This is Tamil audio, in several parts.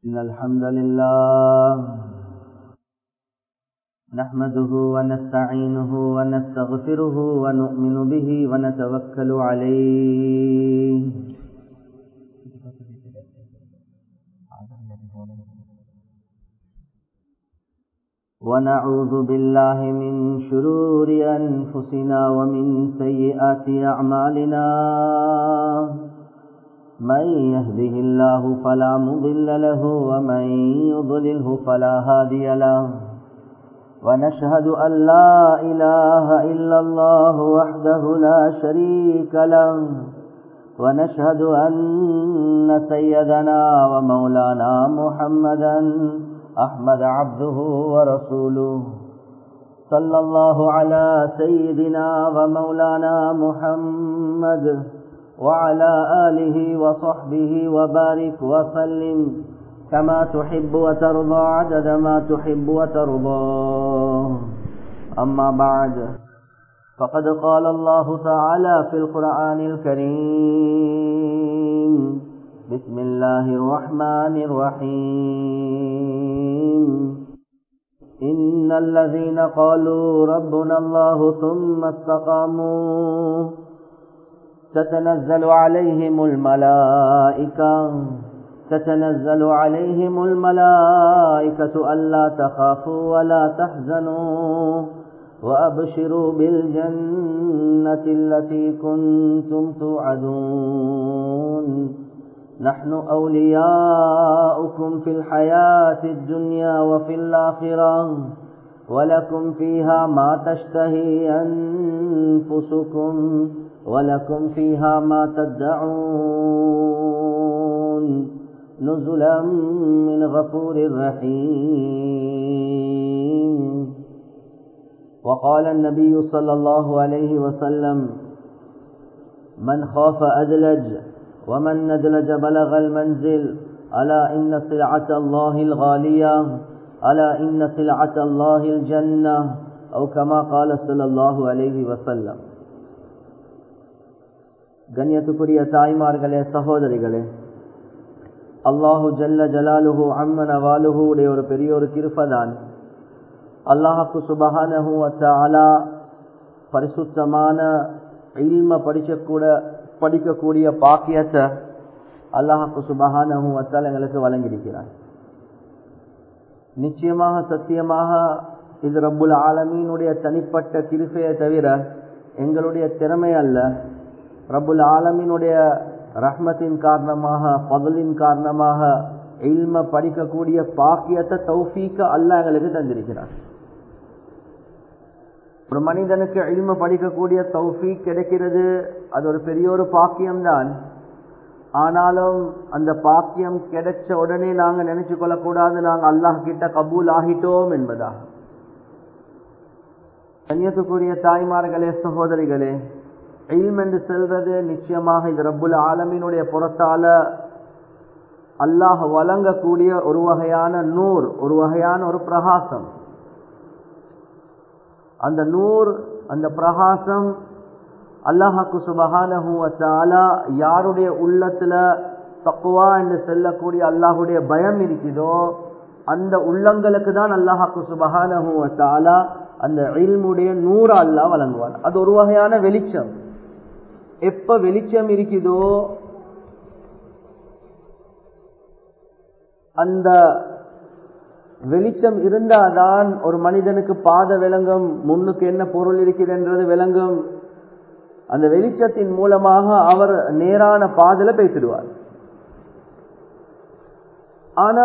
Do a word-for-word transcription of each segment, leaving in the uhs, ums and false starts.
إن الحمد لله نحمده ونستعينه ونستغفره ونؤمن به ونتوكل عليه ونعوذ بالله من شرور أنفسنا ومن سيئات أعمالنا من يهده الله فلا مضل له ومن يضلله فلا هادي له ونشهد أن لا إله إلا الله وحده لا شريك له ونشهد أن سيدنا ومولانا محمدا أحمد عبده ورسوله صلى الله على سيدنا ومولانا محمد وعلى آله وصحبه وبارك وسلم كما تحب وترضى عدد ما تحب وترضى أما بعد فقد قال الله تعالى في القرآن الكريم بسم الله الرحمن الرحيم إن الذين قالوا ربنا الله ثم استقاموا تتنزل عليهم الملائكة تتنزل عليهم الملائكة ألا تخافوا ولا تحزنوا وأبشروا بالجنة التي كنتم توعدون نحن أولياؤكم في الحياة الدنيا وفي الآخرة ولكم فيها ما تشتهي أنفسكم ولكم فيها ما تدعون نزلا من غفور رحيم. وقال النبي صلى الله عليه وسلم من خاف أدلج ومن ندلج بلغ المنزل ألا إن سلعة الله الغالية ألا إن سلعة الله الجنة أو كما قال صلى الله عليه وسلم. கண்ணியத்துக்குரிய தாய்மார்களே, சகோதரிகளே, அல்லாஹு ஜல்ல ஜலாலுஹு அம்மன வாலுஹு உடைய ஒரு பெரிய ஒரு கிருபைதான் அல்லாஹ்வுக்கு சுப்ஹானஹு வ தஆலா பரிசுத்தமான இல்ம படிக்கக்கூட படிக்கக்கூடிய பாக்கியத்தை அல்லாஹ்வுக்கு சுப்ஹானஹு வ தஆலா எங்களுக்கு வழங்கியிருக்கிறார். நிச்சயமாக சத்தியமாக இது ரப்புல் ஆலமீனுடைய தனிப்பட்ட கிருபையை தவிர எங்களுடைய திறமை அல்ல. ரப்புல் ஆலமீனுடைய ரஹ்மத்தின் காரணமாக, ஃபضலின் காரணமாக இல்ம படிக்கக்கூடிய பாக்கியத்தை தௌஃபீக அல்லாஹ் எங்களுக்கு தந்திருக்கிறார். ஒரு மனிதனுக்கு இல்ம படிக்கக்கூடிய தௌஃபீக் கிடைக்கிறது, அது ஒரு பெரிய ஒரு பாக்கியம்தான். ஆனாலும் அந்த பாக்கியம் கிடைச்ச உடனே நாங்கள் நினைச்சு கொள்ளக்கூடாது நாங்கள் அல்லாஹ் கிட்ட கபூல் ஆகிட்டோம் என்பதாக. கண்ணியத்துக்குரிய தாய்மார்களே, சகோதரிகளே, இல்ம் என்று செல்வது நிச்சயமாக இது ரப்புல் ஆலமீனுடைய புறத்தால அல்லாஹ் வழங்கக்கூடிய ஒரு வகையான நூர், ஒரு வகையான ஒரு பிரகாசம். அந்த நூர், அந்த பிரகாசம் அல்லாஹ்வுக்கு சுப்ஹானஹு வ தஆலா யாருடைய உள்ளத்துல தக்வா என்று செல்லக்கூடிய அல்லாஹ்வுடைய பயம் இருக்குதோ அந்த உள்ளங்களுக்கு தான் அல்லாஹ்வுக்கு சுப்ஹானஹு வ தஆலா அந்த இல்முடைய நூற அல்லாஹ் வழங்குவார். அது ஒரு வகையான வெளிச்சம். எப்ப வெளிச்சம் இருக்குதோ அந்த வெளிச்சம் இருந்தாதான் ஒரு மனிதனுக்கு பாத விளங்கும், முன்னுக்கு என்ன பொருள் இருக்கிறது விளங்கும். அந்த வெளிச்சத்தின் மூலமாக அவர் நேரான பாதையில பேசிடுவார். ஆனா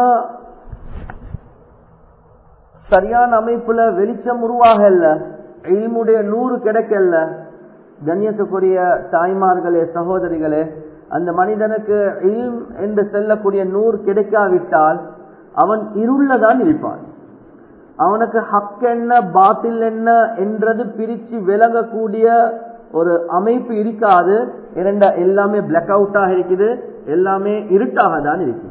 சரியான அமைப்புல வெளிச்சம் உருவாகல, இல்முடைய நூறு கிடைக்கல. கண்ணியத்துக்குரிய தாய்மார்களே, சகோதரிகளே, அந்த மனிதனுக்கு இல்ம் என்று செல்லக்கூடிய நூறு கிடைக்காவிட்டால் அவன் இருள தான் இருப்பான். அவனுக்கு ஹக் என்ன பாத்தில் என்ன என்றது பிரிச்சு விளங்கக்கூடிய ஒரு அமைப்பு இருக்காது. இரண்டா எல்லாமே பிளாக் அவுட்டாக இருக்குது, எல்லாமே இருட்டாக தான் இருக்குது.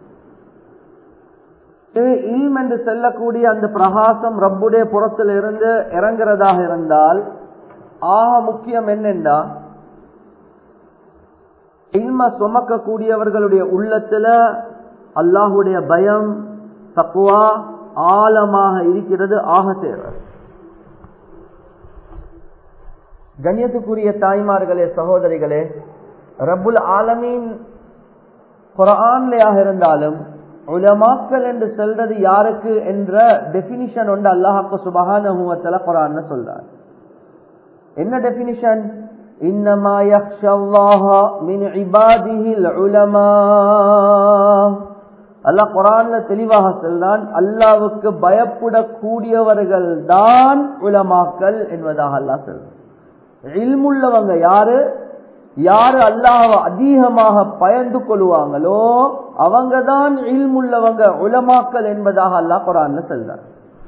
இல்ம் என்று செல்லக்கூடிய அந்த பிரகாசம் ரப்புடைய புறத்தில் இருந்து இறங்குறதாக இருந்தால் ஆக முக்கியம் என்னென்றா இல்ம சுமக்க கூடியவர்களுடைய உள்ளத்துல அல்லாஹுடைய பயம் தக்வா ஆழமாக இருக்கிறது, ஆக தேவை. கண்ணியத்துக்குரிய தாய்மார்களே, சகோதரிகளே, ரப்புல் ஆலமீன் குர்ஆன்லயாக இருந்தாலும் உலமாக்கள் என்று சொல்றது யாருக்கு என்ற டெபினிஷன் ஒன்று அல்லாஹ் சுப்ஹானஹு வ தஆலா குர்ஆன்ல சொல்றார். என்ன டெபினிஷன்? இன்னமா யக்ஷல்லாஹ மின் இபாதிஹில் உலமா. அல்லாஹ் குர்ஆன்ல தெளிவாக சொல்றான், அல்லாஹ்வுக்கு பயப்படக்கூடியவர்கள் தான் உலமாக்கள் என்பதாக அல்லாஹ் சொல்றான். இல்முள்ளவங்க யாரு? யாரு அல்லாஹ்வை அதிகமாக பயந்து கொள்வாங்களோ அவங்கதான் இல்முள்ளவங்க, உலமாக்கள் என்பதாக அல்லாஹ் குர்ஆன்ல சொல்றார்.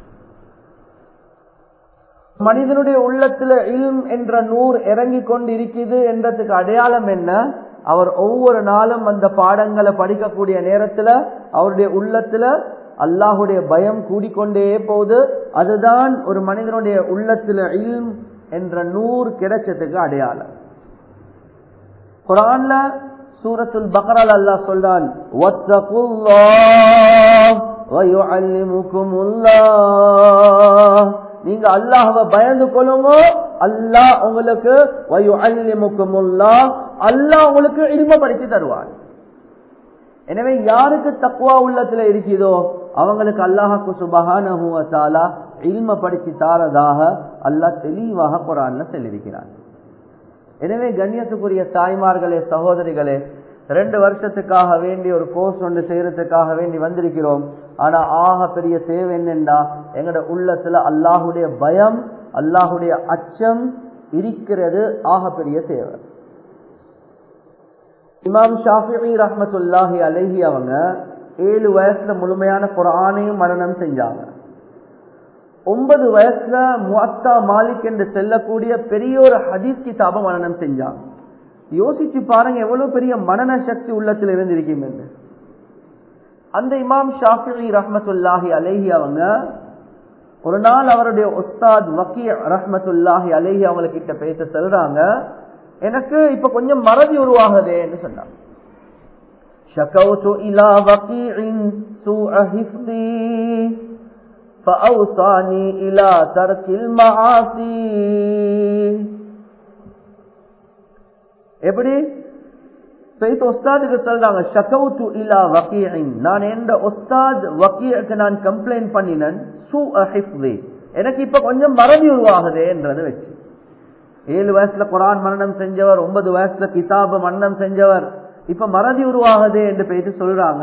மனிதனுடைய உள்ளத்துல இல்ம் என்ற நூர் இறங்கி கொண்டு இருக்குது என்றதுக்கு அடையாளம் என்ன? அவர் ஒவ்வொரு நாளும் அந்த பாடங்களை படிக்கக்கூடிய நேரத்துல அவருடைய உள்ளத்துல அல்லாஹுடைய பயம் கூடிக்கொண்டே போகுது. அதுதான் ஒரு மனிதனுடைய உள்ளத்துல இல்ம் என்ற நூர் கிடைச்சதுக்கு அடையாளம். குர்ஆன்ல சூரத்துல் பக்ரால அல்லாஹ் சொல்றான், வத்தகுல்லாஹ் வ யுஅல்லிமுகுமுல்லாஹ். நீங்க அல்லாஹ்வை பயந்து கொள்ளுங்க, அல்லாஹ் உங்களுக்கு வ யுஅல்லிமுகுமுல்லாஹ், அல்லாஹ் உங்களுக்கு இல்ம படித்து தருவார். எனவே யாருக்கு தக்வா உள்ளத்துல இருக்குதோ அவங்களுக்கு அல்லாஹ் சுப்ஹானஹு வ தஆலா இல்ம படித்து தாரதாக அல்லாஹ் தெளிவாக குர்ஆன்ல சொல்லியிருக்கிறார். எனவே கண்ணியத்துக்குரிய தாய்மார்களே, சகோதரிகளே, ரெண்டு வருஷத்துக்காக வேண்டி ஒரு கோர்ஸ் ஒன்று செய்யறதுக்காக வேண்டி வந்திருக்கிறோம். ஆனா ஆக பெரிய தேவை என்னென்றா எங்கட உள்ளத்துல அல்லாஹுடைய பயம், அல்லாஹுடைய அச்சம் இருக்கிறது ஆக பெரிய தேவை. இமாம் ஷாஃபிஈ ரஹ்மத்துல்லாஹி அலைஹி அவங்க ஏழு வயசுல முழுமையான குர்ஆனையும் மனனம் செஞ்சாங்க. ஒன்பது வயசுல முஅத்தா மாலிக் என்று செல்லக்கூடிய பெரிய ஒரு ஹதீஸ் கிதாபை மனனம் செஞ்சாங்க. யோசிச்சு பாருங்க எவ்வளவு பெரிய மனன சக்தி உள்ளத்தில் இருந்திருக்கும் என்று. அந்த இமாம் ஷாஃபிஈ ரஹ்மத்துல்லாஹி அலைஹி அவங்க ஒரு நாள் அவருடைய உஸ்தாத் வக்கீ ரஹ்மத்துல்லாஹி அலைஹி அவங்க கிட்ட பேச சொல்றாங்க, எனக்கு இப்ப கொஞ்சம் மறதி உருவாகுதே என்று சொன்னாங்க. ஷகௌது இலா வக்கீஇன் சூஅ ஹிஃப்தி ஃபஅவ்சானி இலா தர்கில் மஆசி. எப்படி சையத் உஸ்தாதுக்கு சொல்றாங்க, ஷகௌது இலா வக்கீஇன், நான் என்ற உஸ்தாத் வக்கீக்கு நான் கம்ப்ளைண்ட் பண்ணினேன், சூஅ ஹிஃப்தி, எனக்கு இப்ப கொஞ்சம் மறதி உருவாகுதே என்றதை வச்சு. ஏழு வயசுல குர்ஆன் மரணம் செஞ்சவர், ஒன்பது வயசுல கிதாப மரணம் செஞ்சவர், இப்ப மறதி உருவாகுதே என்று பேசி சொல்றாங்க.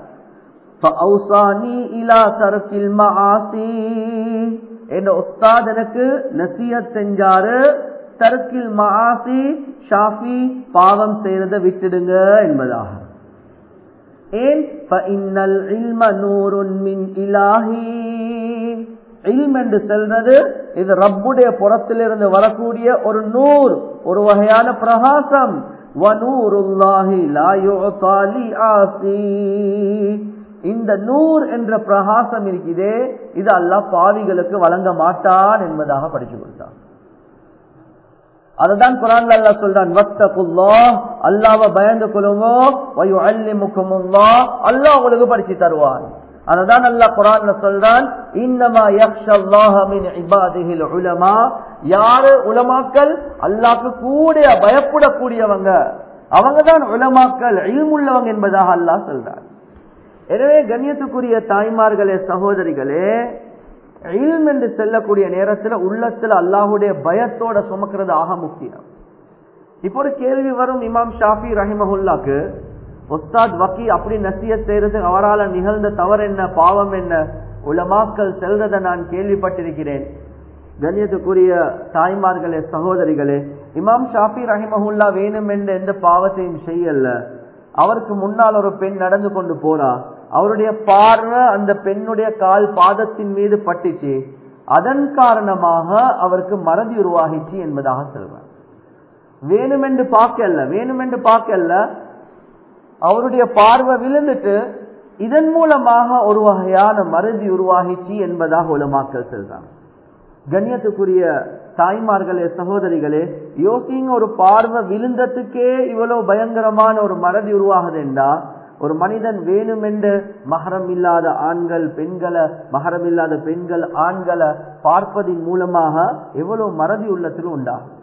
என்ற உஸ்தாத் எனக்கு நசிஹத் செஞ்சாரு, தர்கில் மஆசி, ஷாஃபி பாவம் செய்யறதை விட்டுடுங்க என்பதாக. ஏன்? ஃபஇன்னல் இல்ம நூருன் மின் இலாஹி. இல்ம் என்று சொல்றது இது ரப்புடைய புறத்திலிருந்து வரக்கூடிய ஒரு நூர், ஒரு வகையான பிரகாசம். வநூருல்லாஹி லா யுஅதா லிஆசி. இந்த நூர் என்ற பிரகாசம் இருக்குதே இது அல்லாஹ் பாவிகளுக்கு வழங்க மாட்டான் என்பதாக படிச்சு கொடுத்தான். அதுதான் குர்ஆன்ல அல்லாஹ் சொல்றான், வத்தகுல்லாஹ், அல்லாஹ்வை பயந்து கொள்ளுங்க, வ யுஅல்லிமுகுமுல்லாஹ், அல்லாஹ் உங்களுக்கு படிச்சு தருவான். அதுதான் அல்லாஹ் குர்ஆன்ல சொல்றான், இன்னமா யக்ஷல்லாஹ மின் இபாதிஹில் உலமா. யாரு உலமாக்கள்? அல்லாஹ்க்கு கூட பயப்படக்கூடியவங்க, அவங்கதான் உலமாக்கள், இல்முள்ளவங்க என்பதாக அல்லாஹ் சொல்றான். எனவே கண்ணியத்துக்குரிய தாய்மார்களே, சகோதரிகளே, இல்ம் என்று செல்லக்கூடிய நேரத்தில் உள்ளத்துல அல்லாஹுடைய பயத்தோட சுமக்கிறது ஆக முக்கியம். இப்போ ஒரு கேள்வி வரும், இமாம் ஷாஃபி ரஹிமஹுல்லாக்கு உஸ்தாத் வக்கீ அப்படி நசிஹத் செய்யறது அவரால் நிகழ்ந்த தவறு என்ன, பாவம் என்ன? உலமாக்கள் செல்றதை நான் கேள்விப்பட்டிருக்கிறேன். கண்ணியத்துக்குரிய தாய்மார்களே, சகோதரிகளே, இமாம் ஷாஃபி ரஹிமஹுல்லா வேணும் என்ற எந்த பாவத்தையும் செய்யல. அவருக்கு முன்னால் ஒரு பெண் நடந்து கொண்டு போறா, அவருடைய பார்வை அந்த பெண்ணுடைய கால் பாதத்தின் மீது பட்டுச்சு, அதன் காரணமாக அவருக்கு மறதி உருவாகிச்சு என்பதாக சொல்றார். வேணுமென்று பார்க்கல, வேணுமென்று பார்க்கல, அவருடைய பார்வை விழுந்துட்டு இதன் மூலமாக ஒரு வகையான மறதி உருவாகிச்சு என்பதாக உலமாக்கள் சொல்றாங்க. கண்ணியத்துக்குரிய தாய்மார்களே, சகோதரிகளே, யோசிங்க, ஒரு பார்வை விழுந்ததுக்கே இவ்வளவு பயங்கரமான ஒரு மறதி உருவாகுது என்றா ஒரு மனிதன் வேணுமென்று மஹரம் இல்லாத ஆண்கள் பெண்களை மஹரம் இல்லாத பெண்கள் ஆண்களை பார்ப்பதின் மூலமாக எவ்வளவு மறதி உள்ளத்தில் உண்டாகும்.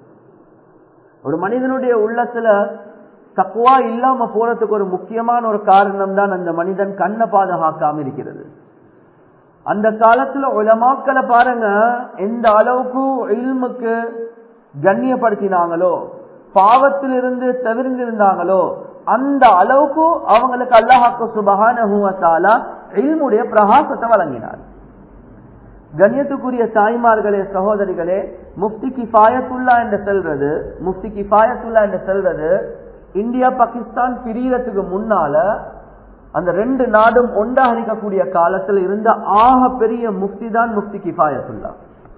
ஒரு மனிதனுடைய உள்ளத்துல தக்வா இல்லாம போறதுக்கு ஒரு முக்கியமான ஒரு காரணம் தான் அந்த மனிதன் கண்ணை பாதுகாக்காம இருக்கிறது. அந்த காலத்துல உலமாக்களை பாருங்க, எந்த அளவுக்கு இல்முக்கு கண்ணியப்படுத்தினாங்களோ, பாவத்தில் இருந்து தவிர்ந்திருந்தாங்களோ, அந்த அளவுக்கு அவங்களுக்கு அல்லாஹ் சுப்ஹானஹு வ தஆலா இல்முடைய பிரகாசத்தை வழங்கினார். கண்ணியத்துக்குரிய தாய்மார்களே, சகோதரிகளே, முஃப்தி கிஃபாயத்துல்லா என்று சொல்றது முஃப்தி கிஃபாயத்துல்லா என்று சொல்றது இந்தியா பாகிஸ்தான் பிரியறதுக்கு முன்னால அந்த ரெண்டு நாடும் ஒன்றாக இருக்கக்கூடிய காலத்தில் இருந்த ஆக பெரிய முஃப்தி தான் முஃப்தி கிஃபாயத்துல்லா.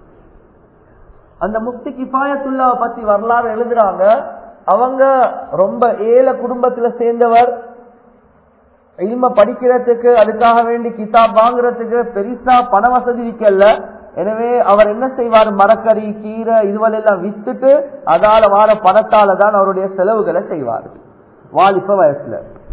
அந்த முஃப்தி கிஃபாயத்துல்லா பத்தி வரலாறு எழுதுறாங்க. அவங்க ரொம்ப ஏழை குடும்பத்துல சேர்ந்தவர். இல்ம படிக்கிறதுக்கு அதுக்காக வேண்டி கிதாப் வாங்குறதுக்கு பெருசா பண வசதி இருக்கல. எனவே அவர் என்ன செய்வார், மரக்கறி கீரை இதுவெல்லாம் வித்துட்டு அதால வார பணத்தால தான் அவருடைய செலவுகளை செய்வார். வாலிப வயசுல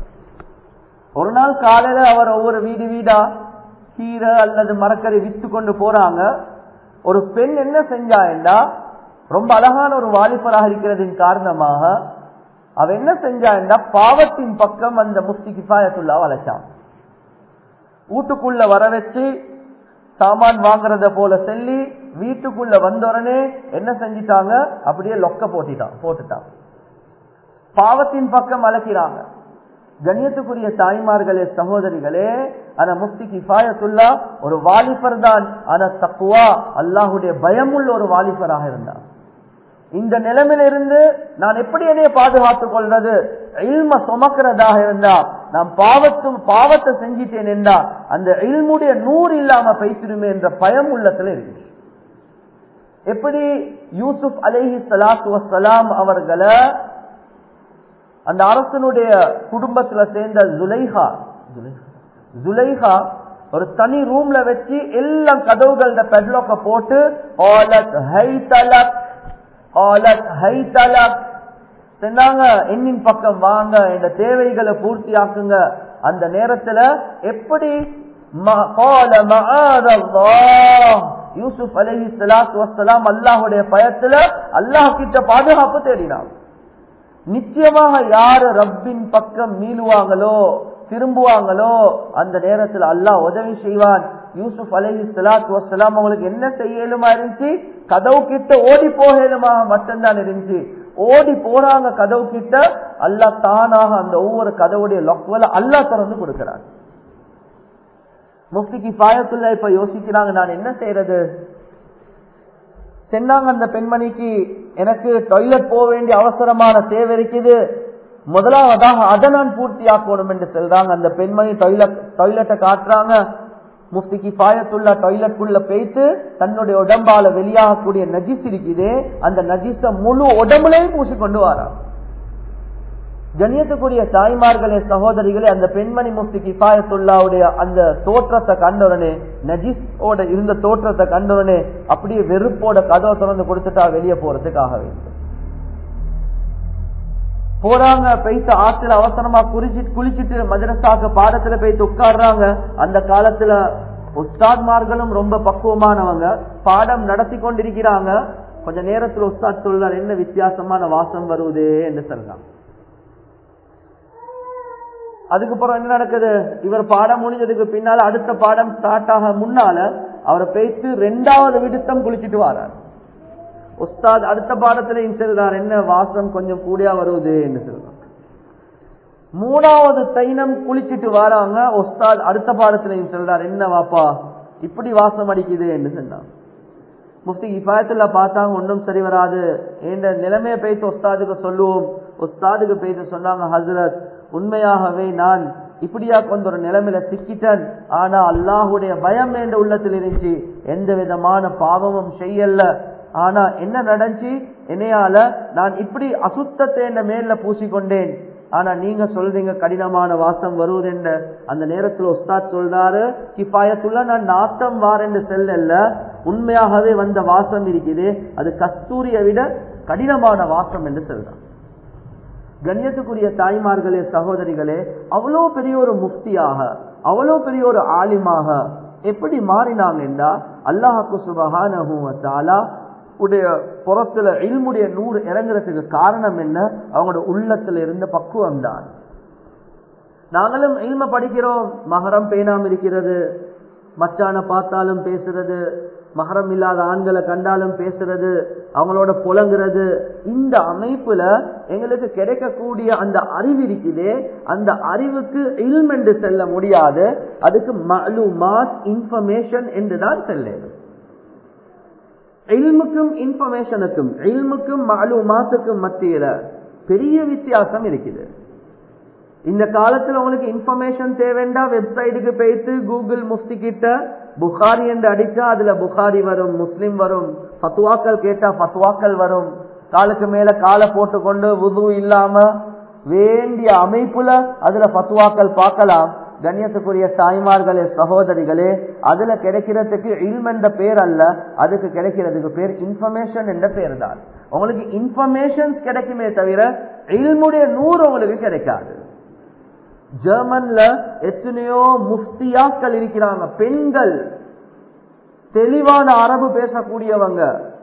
ஒரு நாள் காலையில அவர் ஒவ்வொரு வீடு வீடா கீரை அல்லது மரக்கறி வித்து கொண்டு போறாங்க. ஒரு பெண் என்ன செஞ்சாண்டா, ரொம்ப அழகான ஒரு வாலிபராக இருக்கிறதின் காரணமாக அவ என்ன செஞ்சாண்டா, பாவத்தின் பக்கம் அந்த முஃப்தி கிஃபாயத்துல்லா வளைச்சான். வீட்டுக்குள்ள வர வச்சு சாமான் வாங்குறத போல சொல்லி வீட்டுக்குள்ள வந்தோடனே என்ன செஞ்சிட்டாங்க, அப்படியே லொக்க போட்டிட்டான் போட்டுட்டான் பாவத்தின் பக்கம் அழைக்கிறாங்க. கண்ணியத்துக்குரிய தாய்மார்களே, சகோதரிகளே, ஆனா முஃப்தி கிஃபாயத்துல்லா ஒரு வாலிபர் தான். ஆனா தக்வா அல்லாஹுடைய பயமுள்ள ஒரு வாலிபராக இருந்தார். இந்த நிலைமையிலிருந்து நான் எப்படி என்னைய பாதுகாத்துக் கொள்றது, இல்ம சுமக்கிறதாக இருந்தா நான் பாவத்தும் பாவத்தை செஞ்சிட்டேன் என்றா அந்த இல்முடைய நூறு இல்லாம பேசிடுமே என்ற பயம் உள்ளத்துல இருக்கு. எப்படி யூசுப் அலைஹி ஸலாத்து வஸ்ஸலாம் அவர்களை அந்த அரசனுடைய குடும்பத்துல சேர்ந்த ஜுலைஹா ஜுலைஹா ஒரு தனி ரூம்ல வச்சு எல்லாம் கதவுகள பெட்லாக்க போட்டு சொன்னாங்க, என்னின் பக்கம் வாங்க, இந்த தேவைகளை பூர்த்தி ஆக்குங்க. அந்த நேரத்துல எப்படி யூசுப் அலைஹி ஸலாத்து வஸ்ஸலாம் அல்லாஹ்வுடைய பயத்துல அல்லாஹ் கிட்ட பாதுகாப்பு தேடினாங்க. நிச்சயமாக யாரு ரப்பின் பக்கம் மீளுவாங்களோ திரும்புவாங்களோ அந்த நேரத்தில் அல்லாஹ் உதவி செய்வான். யூசுப் அலைஹி ஸலாத்து வஸ்ஸலாம் அவங்களுக்கு என்ன செய்யலுமா இருந்துச்சு, கதவு கிட்ட ஓடி போகலுமா மட்டும்தான் இருந்துச்சு. ஓடி போறாங்க கதவு கிட்ட, அல்லாஹ் தானாக அந்த ஒவ்வொரு கதவுடைய லொக்வல அல்லாஹ் திறந்து கொடுக்கிறார். முஃப்தி கிஃபாயத்துல்லா இப்ப யோசிக்கிறாங்க, நான் என்ன செய்யறது. சொன்னாங்க அந்த பெண்மணிக்கு, எனக்கு டாய்லெட் போக வேண்டிய அவசரமான தேவை இருக்குது, முதலாவதாக அதை நான் பூர்த்தி ஆக்கணும் என்று சொல்றாங்க. அந்த பெண்மணி டாய்லெட் டாய்லெட்டை காட்டுறாங்க. முஃப்தி கிஃபாயத்துல்லா டாய்லெட் குள்ள போயிட்டு தன்னுடைய உடம்பால வெளியாகக்கூடிய நஜிஸ் இருக்குது, அந்த நஜிஸ முழு உடம்புலையும் பூசிக்கொண்டு வாரா. கண்ணியத்துக்குரிய தாய்மார்களே, சகோதரிகளே, அந்த பெண்மணி முஃப்தி கிஃபாயத்துல்லாவுடைய அந்த தோற்றத்தை கண்டவுடனே, நஜிஸோட இருந்த தோற்றத்தை கண்டவுடனே அப்படியே வெறுப்போட கதவை திறந்து கொடுத்துட்டா வெளியே போறதுக்காக வேண்டும் போறாங்க. போயிட்டு ஆத்துல அவசரமா குளிச்சிட்டு குளிச்சுட்டு மதரசாக்கு பாடத்துல போயிட்டு உட்கார்றாங்க. அந்த காலத்துல உஸ்தாத்மார்களும் ரொம்ப பக்குவமானவங்க, பாடம் நடத்தி கொண்டிருக்கிறாங்க. கொஞ்ச நேரத்துல உஸ்தாத் சொல்றார், என்ன வித்தியாசமான வாசம் வருவதே என்று சொல்றாங்க. அதுக்கப்புறம் என்ன நடக்குது, இவர் பாடம் முடிஞ்சதுக்கு பின்னால அடுத்த பாடம் ஸ்டார்ட் ஆக முன்னால அவரை பேசி ரெண்டாவது விடுத்தம் குளிச்சுட்டு வரார். உஸ்தாத் அடுத்த பாடத்திலையும் சொல்றார், என்ன வாசம் கொஞ்சம் கூடியா வருவது என்று சொல்றாங்க. மூணாவது தைனம் குளிச்சுட்டு வராங்க. உஸ்தாத் அடுத்த பாடத்திலையும் சொல்றார், என்ன வாப்பா இப்படி வாசம் அடிக்குது என்று சொன்னாங்க. முஃப்தி கிஃபாயத்துல்லா பார்த்தாங்க, ஒன்றும் சரி வராது, என்ற நிலைமையை பேசி உஸ்தாதுக்கு சொல்லுவோம். உஸ்தாதுக்கு பேசி சொன்னாங்க, ஹஸ்ரத் உண்மையாகவே நான் இப்படியா கொண்ட ஒரு நிலைமையில சிக்கிட்டேன், ஆனா அல்லாஹுடைய பயம் என்ற உள்ளத்தில் இருந்துச்சு, எந்த விதமான பாவமும் செய்யல. ஆனா என்ன நடந்துச்சு, என்னையால நான் இப்படி அசுத்தத்தை என்ன மேல பூசிக்கொண்டேன், ஆனா நீங்க சொல்றீங்க கடினமான வாசம் வருவது என்ற. அந்த நேரத்தில் உஸ்தாத் சொல்றாரு, கிஃபாயத்துல்லா நான் நாத்தம் வாரென்று செல்ல, உண்மையாகவே வந்த வாசம் இருக்குது, அது கஸ்தூரியை விட கடினமான வாசம் என்று சொல்றான். கண்ணியத்துக்குரிய தாய்மார்களே சகோதரிகளே, அவ்வளோ பெரிய ஒரு முஃப்தியாக அவ்வளோ பெரிய ஒரு ஆலிமாக எப்படி மாறினாங்க என்றா அல்லாஹ்வுக்கு சுப்ஹானஹு வ தஆலா உடைய புறத்துல இல்முடைய நூறு இறங்குறதுக்கு காரணம் என்ன? அவங்களோட உள்ளத்துல இருந்த பக்குவம் தான். நாங்களும் இல்ம படிக்கிறோம், மஹரம் பேணாம இருக்கிறது, மச்சான பார்த்தாலும் பேசுறது, மஹரம் இல்லாத ஆண்களை கண்டாலும் பேசுறது, அவங்களோட புலங்குறது, இந்த அமைப்புல எங்களுக்கு கிடைக்கக்கூடிய அந்த அறிவு இருக்குதே, அந்த அறிவுக்கு இல்ம் என்று செல்ல முடியாது, அதுக்கு மஅலூமாத் இன்ஃபர்மேஷன் என்று தான் செல்லும். இல்முக்கும் இன்ஃபர்மேஷனுக்கும் இல்முக்கும் மஅலூமாத்துக்கும் மத்தியில பெரிய வித்தியாசம் இருக்குது. இந்த காலத்துல உங்களுக்கு இன்ஃபர்மேஷன் தேவைண்டா வெப்சைட்டுக்கு போயிட்டு கூகுள் முஃப்தி கிட்ட புகாரி என்று அடிச்சா அதுல புகாரி வரும், முஸ்லிம் வரும், ஃபத்வாக்கள் கேட்டா ஃபத்வாக்கள் வரும். காலுக்கு மேல காலை போட்டு கொண்டு வுது இல்லாம வேண்டிய அமைப்புல அதுல ஃபத்வாக்கள் பார்க்கலாம். கண்ணியத்துக்குரிய தாய்மார்களே சகோதரிகளே, அதுல கிடைக்கிறதுக்கு இல்ம் என்ற பேர் அல்ல, அதுக்கு கிடைக்கிறதுக்கு பேர் இன்ஃபர்மேஷன் என்ற பேர் தான். உங்களுக்கு இன்ஃபர்மேஷன் கிடைக்குமே தவிர இல்முடைய நூறு உங்களுக்கு கிடைக்காது. ஜெர்மன்ல எத்தனையோ முஃப்தியாக்கள் இருக்கிறாங்க, பெண்கள், தெளிவான அரபு பேசக்கூடியவங்க,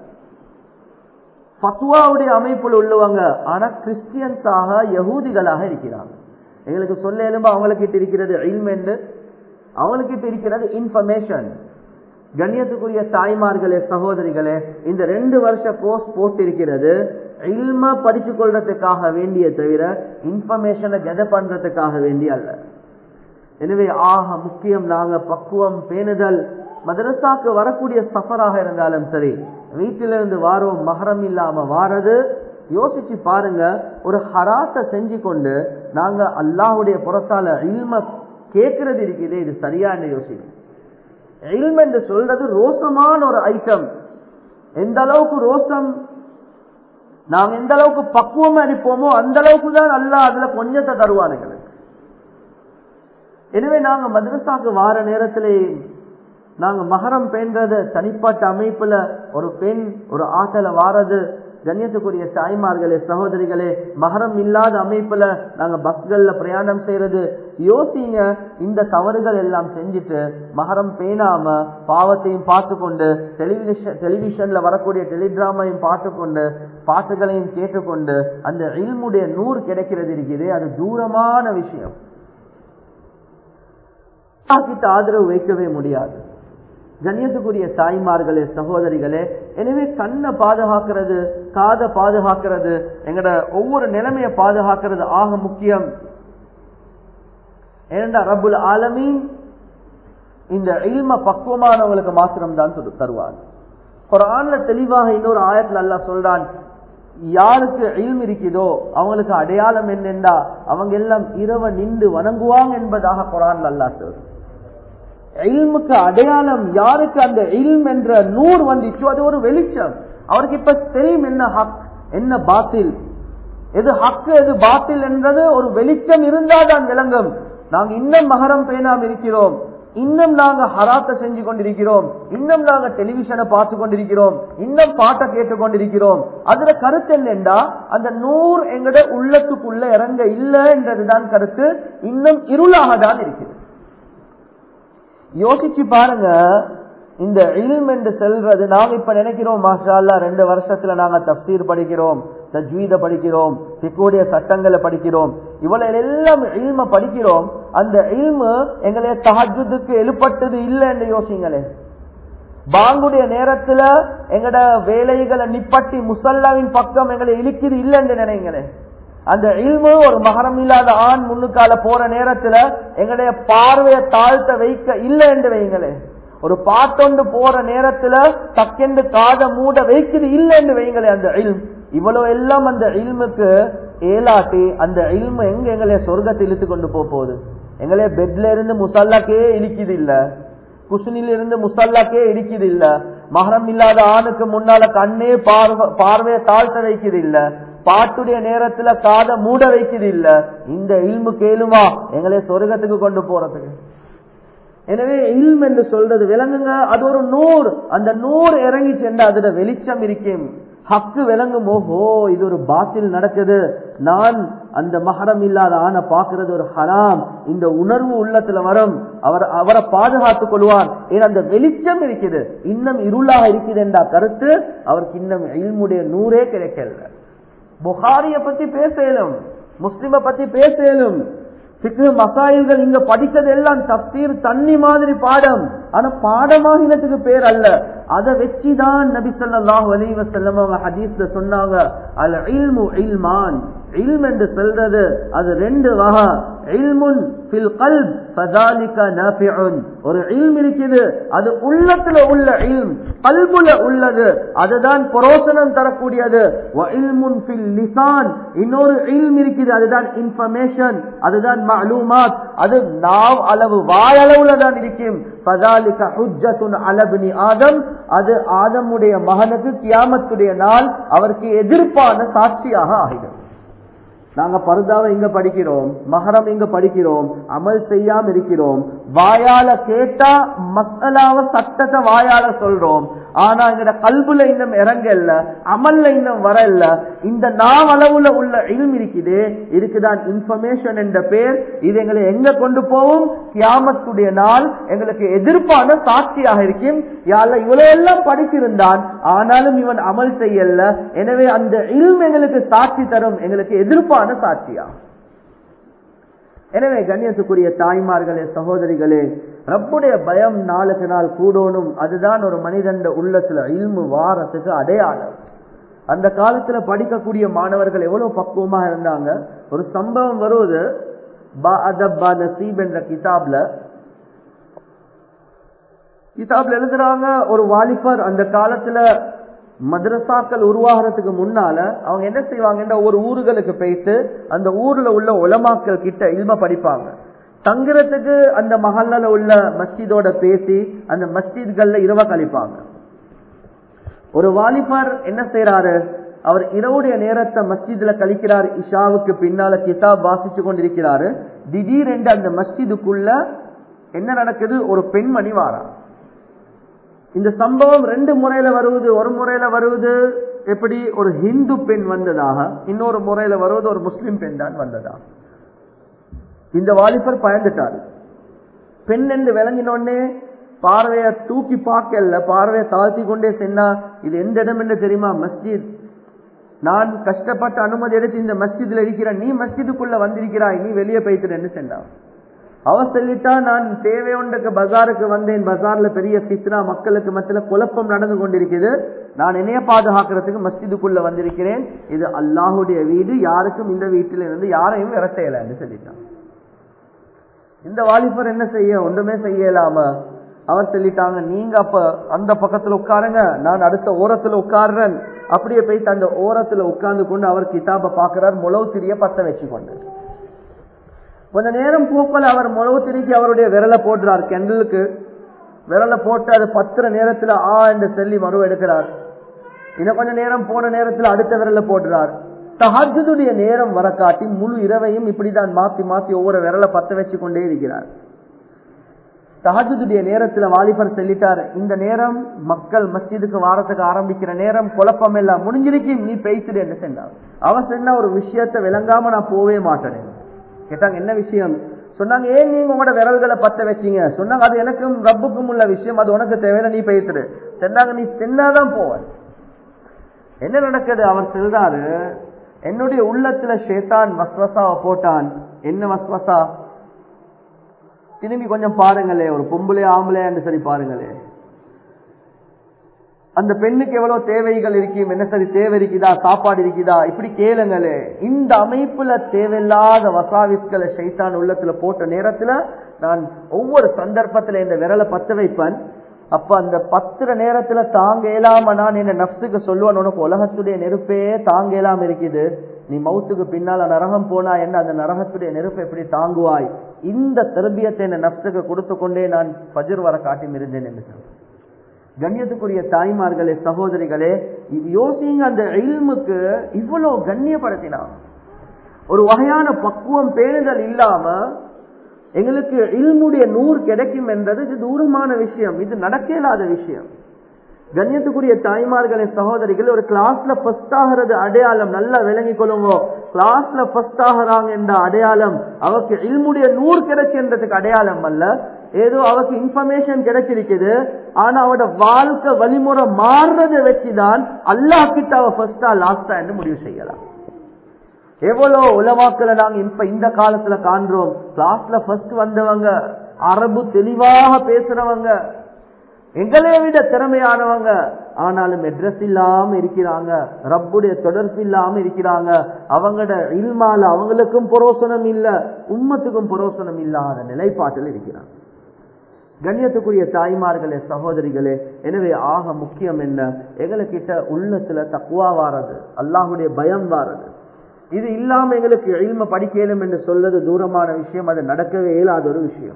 ஃபத்வாவுடைய அமைப்பில் உள்ளவங்க, ஆனா கிறிஸ்டியன்ஸாக யகூதிகளாக இருக்கிறாங்க. எங்களுக்கு சொல்ல எலும்பு அவங்களுக்கு இருக்கிறது இல்ம் என்று, அவங்களுக்கு இருக்கிறது இன்ஃபர்மேஷன். கண்ணியத்துக்குரிய தாய்மார்களே சகோதரிகளே, இந்த ரெண்டு வருஷ கோர்ஸ் போட்டிருக்கிறது இல்ம படிச்சு கொள்றதுக்காக வேண்டிய தவிர இன்ஃபர்மேஷனை கெதர் பண்றதுக்காக வேண்டிய அல்ல. எனவே ஆக முக்கியம் நாங்க பக்குவம் பேணுதல். மதரசாக்கு வரக்கூடிய சஃபராக இருந்தாலும் சரி, வீட்டிலிருந்து வாரோம் மஹரம் இல்லாம வாரது, யோசிச்சு பாருங்க. ஒரு ஹராத்தை செஞ்சு கொண்டு நாங்க அல்லாஹ்வுடைய புறத்தால இல்ம கேட்கறது இருக்குது, இது சரியான யோசிக்கும். இல்ம் என்று சொல்றது ரோசமான ஒரு ஐட்டம். எந்த அளவுக்கு ரோசம், நாங்க எந்த அளவுக்கு பக்குவமா அடிப்போமோ அந்த அளவுக்கு தான் அல்லாஹ் அதுல கொஞ்சத்தை தருவானுங்க. எனவே நாங்க மதரசாக்கு வார நேரத்திலே நாங்க மஹரம் பேன்றது தனிப்பட்ட அமைப்புல ஒரு பெண் ஒரு ஆசல வாரது. கண்ணியத்துக்குரிய தாய்மார்களே சகோதரிகளே, மஹரம் இல்லாத அமைப்புல நாங்க பஸ்கள்ல பிரயாணம் செய்யறது, யோசிங்க. இந்த தவறுகள் எல்லாம் செஞ்சுட்டு மஹரம் பேணாம பாவத்தையும் பார்த்து கொண்டு டெலிவிஷன் டெலிவிஷன்ல வரக்கூடிய டெலிடிராமையும் பார்த்து கொண்டு பாட்டுகளையும் கேட்டுக்கொண்டு அந்த இல்முடைய நூறு கிடைக்கிறது இருக்குது, அது தூரமான விஷயம். கிட்ட ஆதரவு வைக்கவே முடியாது. கண்ணியத்துக்குரிய தாய்மார்களே சகோதரிகளே, எனவே கண்ணை பாதுகாக்கிறது, காதை பாதுகாக்கிறது, எங்கட ஒவ்வொரு நிலைமையை பாதுகாக்கிறது ஆக முக்கியம். ஏனென்றா ரப்புல் ஆலமீன் இந்த இல்ம பக்குவமானவங்களுக்கு மாத்திரம் தான் தருவார். குர்ஆன்ல தெளிவாக இன்னொரு ஆயத்துல அல்லாஹ் சொல்றான், யாருக்கு இல்ம் இருக்குதோ அவங்களுக்கு அடையாளம் என்னென்றா அவங்க எல்லாம் இரவு நின்று வணங்குவாங்க என்பதாக குர்ஆன்ல அல்லாஹ் சொல்றான். இல்முக்கு அடையாளம் யாருக்கு அந்த இல்ம் என்ற நூறு வந்துச்சோ அது ஒரு வெளிச்சம். அவருக்கு இப்ப தெரியும் என்ன ஹக் என்ன பாத்தில், எது ஹக் எது பாத்தில் என்றது ஒரு வெளிச்சம் இருந்தால்தான் விளங்கும். நாங்க இன்னும் மஹரம் பேணாம இருக்கிறோம், இன்னும் நாங்க ஹராத்தை செஞ்சு கொண்டிருக்கிறோம், இன்னும் நாங்க டெலிவிஷனை பார்த்து கொண்டிருக்கிறோம், இன்னும் பாட்டை கேட்டு கொண்டிருக்கிறோம். அதுல கருத்து என்னென்றா அந்த நூறு எங்கட உள்ளத்துக்குள்ள இறங்க இல்லை என்றதுதான் கருத்து. இன்னும் இருளாக தான் இருக்குது. யோசிச்சு பாருங்க, இந்த இல்ம் என்று செல்றது நாங்க இப்ப நினைக்கிறோம் மாஷா அல்லாஹ் ரெண்டு வருஷத்துல நாங்க தஃப்சீர் படிக்கிறோம், தஜ்வீத படிக்கிறோம், ஃபிக்ஹுடைய சட்டங்களை படிக்கிறோம், இவ்வளவு எல்லாம் இல்ம படிக்கிறோம். அந்த இல்மு எங்களை தஹஜ்ஜுதுக்கு எழுப்பட்டது இல்லை என்று யோசிங்களே. பாங்குடைய நேரத்துல எங்கட வேலைகளை நிப்பட்டி முசல்லாவின் பக்கம் எங்களை இழுக்குது இல்லை என்று நினைங்களே. அந்த இல்மு ஒரு மஹரம் இல்லாத ஆண் முன்னுக்கால போற நேரத்துல எங்களுடைய பார்வையை தாழ்த்த வைக்க இல்லை என்று வைங்களே. ஒரு பாட்டொண்டு போற நேரத்துல தக்கென்று காத மூட வைக்குது இல்லை என்று வைங்களே. அந்த இல்ம் இவ்வளவு எல்லாம் அந்த இல்முக்கு ஏலாட்டி அந்த இல்மு எங்க எங்களைய சொர்க்கத்தை இழுத்து கொண்டு போகுது. எங்களைய பெட்ல இருந்து முசல்லாக்கே இழுக்குது இல்ல, குஷனில இருந்து முசல்லாக்கே இடிக்குது இல்ல, மஹரம் இல்லாத ஆணுக்கு முன்னால கண்ணே பார்வையை தாழ்த்த வைக்குது இல்ல, பாட்டுடைய நேரத்துல காத மூட வைக்குது இல்ல. இந்த இல்மு கேளுமா எங்களை சொர்க்கத்துக்கு கொண்டு போறதுக்கு. எனவே இல்ம் என்று சொல்றது விளங்குங்க, அது ஒரு நூறு. அந்த நூறு இறங்கி சென்ற அதுல வெளிச்சம் இருக்கும், ஹக்கு விளங்கும். ஓஹோ இது ஒரு பாத்தில் நடக்குது, நான் அந்த மஹரம் இல்லாத ஆணை பார்க்கிறது ஒரு ஹராம், இந்த உணர்வு உள்ளத்துல வரும். அவர் அவரை பாதுகாத்துக் கொள்வார். ஏன்னா அந்த வெளிச்சம் இருக்குது, இன்னும் இருளாக இருக்குது என்ற கருத்து அவருக்கு இன்னும் இல்முடைய நூறே கிடைக்கல. புகாரிய பத்தி பேசலும், முஸ்லிம பத்தி பேசலும், ஃபிக்ஹ் மசாயில்கள் இங்க படிச்சது எல்லாம் தஃப்சீர் தண்ணி மாதிரி பாடம். ஆனா பாடமாகினத்துக்கு பேர் அல்ல. அதை வச்சுதான் நபி ஸல்லல்லாஹு அலைஹி வஸல்லம் அவங்க ஹதீஸ்ல சொன்னாங்க, அல் இல்மு இல்மான், இல்ம் என்று சொல்றது அது ரெண்டு வகை. இல்முன் ஃபில் கல்ப் ஃபதாலிக நாஃபிஉன், ஒரு இல்ம் இருக்குது அது உள்ளத்துல உள்ள இல்ம், கல்புல உள்ளது, அதுதான் புரோசனம் தரக்கூடியது. வ இல்முன் ஃபில் லிசான், இன்னொரு இல்ம் இருக்குது அதுதான் இன்ஃபர்மேஷன், அதுதான் மஅலூமாத், அது நாவ் அளவு வாயளவுல தான் இருக்கும். ஃபதாலிக ஹுஜ்ஜத்துன் அலா இப்னி ஆதம், அது ஆதமுடைய மகனுக்கு கியாமத்துடைய நாள் அவருக்கு எதிர்ப்பான சாட்சியாக ஆகிடும். நாங்க பர்தாவை இங்க படிக்கிறோம், மஹரம் இங்க படிக்கிறோம், அமல் செய்யாம இருக்கிறோம். வாயால கேட்டா மஸ்அலாவ சட்டத்தை வாயால சொல்றோம், ஆனா எங்கட கல்புல இன்னும் இறங்கல்ல, அமல்ல இன்னும் வரல. இந்த நாவளவுல உள்ள இல்ம் இருக்குது, இதுக்குதான் இன்ஃபர்மேஷன் என்ற பேர். இது எங்களை எங்க கொண்டு போகும்? கியாமத்துடைய நாள் எங்களுக்கு எதிர்ப்பான சாட்சியாக இருக்கும். யாழ்ல இவ்வளவு எல்லாம் படித்திருந்தான், ஆனாலும் இவன் அமல் செய்யல, எனவே அந்த இல்ம் எங்களுக்கு சாட்சி தரும், எங்களுக்கு எதிர்ப்பான சாட்சியா. எனவே கண்ணியத்துக்குரிய தாய்மார்களே, சகோதரிகளே, ரப்புடைய பயம் நாளுக்கு நாள் கூடணும். அதுதான் ஒரு மனிதன் உள்ளத்துல இல்மு வாரத்துக்கு அடையாளம். அந்த காலத்துல படிக்கக்கூடிய மாணவர்கள் எவ்வளவு பக்குவமா இருந்தாங்க. ஒரு சம்பவம் வருவது பா அதப் பா நசீப் என்ற கிதாப்ல கிதாப்ல எழுதுறாங்க, ஒரு வாலிபர் அந்த காலத்துல மதரசாக்கள் உருவாகிறதுக்கு முன்னால அவங்க என்ன செய்வாங்கன்னா, ஒரு ஊர்களுக்கு போயிட்டு அந்த ஊர்ல உள்ள உலமாக்கள் கிட்ட இல்ம படிப்பாங்க. தங்குறதுக்கு அந்த மஹல்லால உள்ள மஸ்ஜிதோட பேசி அந்த மஸ்ஜித்கள்ல இரவ கழிப்பாங்க. ஒரு வாலிபர் என்ன செய்யறாரு, அவர் இரவுடைய நேரத்தை மஸ்ஜித்ல கழிக்கிறார். இஷாவுக்கு பின்னால கிதாப் வாசிச்சு கொண்டிருக்கிறாரு. திடீரென்று அந்த மஸ்ஜிதுக்குள்ள என்ன நடக்குது, ஒரு பெண்மணி வாரா. இந்த சம்பவம் ரெண்டு முறையில வருவது. ஒரு முறையில வருவது எப்படி, ஒரு ஹிந்து பெண் வந்ததாக, இன்னொரு முறையில வருவது ஒரு முஸ்லிம் பெண் தான் வந்ததா. இந்த வாலிபர் பயந்துட்டாரு. பெண் என்று விளங்கினோடனே பார்வைய தூக்கி பார்க்கல, பார்வையை தாழ்த்தி கொண்டே சென்னா, இது எந்த இடம் என்று தெரியுமா? மஸ்ஜித். நான் கஷ்டப்பட்டு அனுமதி எடுத்து இந்த மஸ்ஜித்ல இருக்கிறேன், நீ மஸ்ஜிதுக்குள்ள வந்திருக்கிறாய், நீ வெளியே போய்த்துன்னு சொன்னான். அவ சொல்லிட்டா, நான் தேவை ஒன்றுக்கு பஜாருக்கு வந்தேன், பஜார்ல பெரிய ஃபித்னா, மக்களுக்கு மத்தியில குழப்பம் நடந்து கொண்டிருக்குது, நான் என்னைய பாதுகாக்கிறதுக்கு மஸ்ஜிதுக்குள்ள வந்திருக்கிறேன், இது அல்லாஹுடைய வீடு, யாருக்கும் இந்த வீட்டில இருந்து யாரையும் விரட்டையல என்று சொல்லிட்டான். இந்த வாலிபர் என்ன செய்ய, ஒன்றுமே செய்யலாம அவர் சொல்லிட்டாங்க, நீங்க அப்ப அந்த பக்கத்துல உட்காருங்க, நான் அடுத்த ஓரத்துல உட்கார்றேன். அப்படியே போயிட்டு அந்த ஓரத்துல உட்கார்ந்து கொண்டு அவர் கிதாப பாக்குறார். முளவு திரிய பத்த வச்சு கொண்டு கொஞ்ச நேரம் போக்கல அவர் முளவு திரிக்கு அவருடைய விரலை போடுறார். கெண்டலுக்கு விரலை போட்டு அது பத்திர நேரத்துல ஆ என்று சொல்லி மறு எடுக்கிறார். இன்னும் கொஞ்ச நேரம் போன நேரத்துல அடுத்த விரலை போடுறார். தஹஜ்ஜுடைய நேரம் வர காட்டி முழு இரவையும் இப்படிதான் மாத்தி மாத்தி ஒவ்வொரு விரலை பத்த வச்சு கொண்டே இருக்கிறார். தஹஜ்ஜுடைய நேரத்துல வாலிபர் சொல்லிட்டார், இந்த நேரம் மக்கள் மஸ்ஜிதுக்கு வாரத்துக்கு ஆரம்பிக்கிற நேரம், குழப்பம் எல்லாம் முடிஞ்சிருக்கு, நீ பேசிடு என்று சொன்னார். அவன் சொன்ன ஒரு விஷயத்தை விளங்காம நான் போவே மாட்டேன். கேட்டாங்க, என்ன விஷயம்? சொன்னாங்க, ஏன் நீங்க உங்களோட விரல்களை பத்த வச்சீங்க? சொன்னாங்க, அது எனக்கும் ரப்புக்கும் உள்ள விஷயம், அது உனக்கு தேவையில்லை, நீ பேசிடு. சொன்னாங்க, நீ சென்னாதான் போவன். என்ன நடக்குது? அவர் சொல்றாரு, என்னுடைய உள்ளத்துல ஷேத்தான் வஸ்வசாவை போட்டான். என்ன வஸ்வசா? திரும்பி கொஞ்சம் பாருங்களே, ஒரு பொம்பளை ஆம்பளை என்று சரி பாருங்களே, அந்த பெண்ணுக்கு எவ்வளவு தேவைகள் இருக்கும், என்ன சரி தேவை இருக்குதா, சாப்பாடு இருக்குதா, இப்படி கேளுங்களே. இந்த அமைப்புல தேவையில்லாத வசாவிஸ்களை ஷைத்தான் உள்ளத்துல போட்ட நேரத்துல நான் ஒவ்வொரு சந்தர்ப்பத்துல இந்த விரலை பத்த வைப்பேன். அப்ப அந்த பத்துற நேரத்துல தாங்க இயலாம நான் என்ன நஃப்ஸுக்கு சொல்லுவேன், உனக்கு உலகத்துடைய நெருப்பே தாங்க இயலாம இருக்குது, நீ மௌத்துக்கு பின்னால நரகம் போனா என்ன அந்த நரகத்துடைய நெருப்பை எப்படி தாங்குவாய்? இந்த தர்பியத்தை என்ன நஃப்ஸுக்கு கொடுத்து கொண்டே நான் ஃபஜ்ர் வர காட்டி இருந்தேன் என்று சொல்றேன். கண்ணியத்துக்குரிய தாய்மார்களே, சகோதரிகளே, யோசிங்க, அந்த இல்முக்கு இவ்வளவு கண்ணியப்படுத்தினான். ஒரு வகையான பக்குவம் பேணுதல் இல்லாம எங்களுக்கு இல்முடைய நூறு கிடைக்கும் என்றது இது தூரமான விஷயம், இது நடக்க இயலாத விஷயம். கண்ணியத்துக்குரிய தாய்மார்களே சகோதரிகள், ஒரு கிளாஸ்ல ஃபர்ஸ்ட் ஆகிறது அடையாளம் நல்லா விளங்கி கொள்ளுங்க. கிளாஸ்ல ஃபர்ஸ்ட் ஆகிறாங்க என்ற அடையாளம் அவருக்கு இல்முடைய நூறு கிடைச்சுன்றதுக்கு அடையாளம் அல்ல. ஏதோ அவருக்கு இன்ஃபர்மேஷன் கிடைச்சிருக்குது, ஆனா அவட வாழ்க்கை வழிமுறை மாறுறதை வச்சுதான் அல்லாஹ் கிட்ட அவ ஃபர்ஸ்டா லாஸ்டா என்று முடிவு செய்யலாம். எவ்வளவு உலமாக்களை நாங்க இப்ப இந்த காலத்துல காண்றோம். கிளாஸ்ல ஃபர்ஸ்ட் வந்தவங்க, அரபு தெளிவாக பேசுறவங்க, எங்களை விட திறமையானவங்க, ஆனாலும் அட்ரஸ் இல்லாம இருக்கிறாங்க, ரப்புடைய தொடர்பு இல்லாம இருக்கிறாங்க. அவங்களோட இல்மால அவங்களுக்கும் புரோசனம் இல்ல, உம்மத்துக்கும் புரோசனம் இல்லாத நிலைப்பாட்டில் இருக்கிறாங்க. கண்ணியத்துக்குரிய தாய்மார்களே சகோதரிகளே, எனவே ஆக முக்கியம் என்ன, எங்களுக்கிட்ட உள்ளத்துல தக்வா வாரது, அல்லாஹுடைய பயம் வாரது. இது இல்லாம எங்களுக்கு இல்ம படிக்கலும் என்று சொல்றது தூரமான விஷயம், அது நடக்கவே இயலாத ஒரு விஷயம்.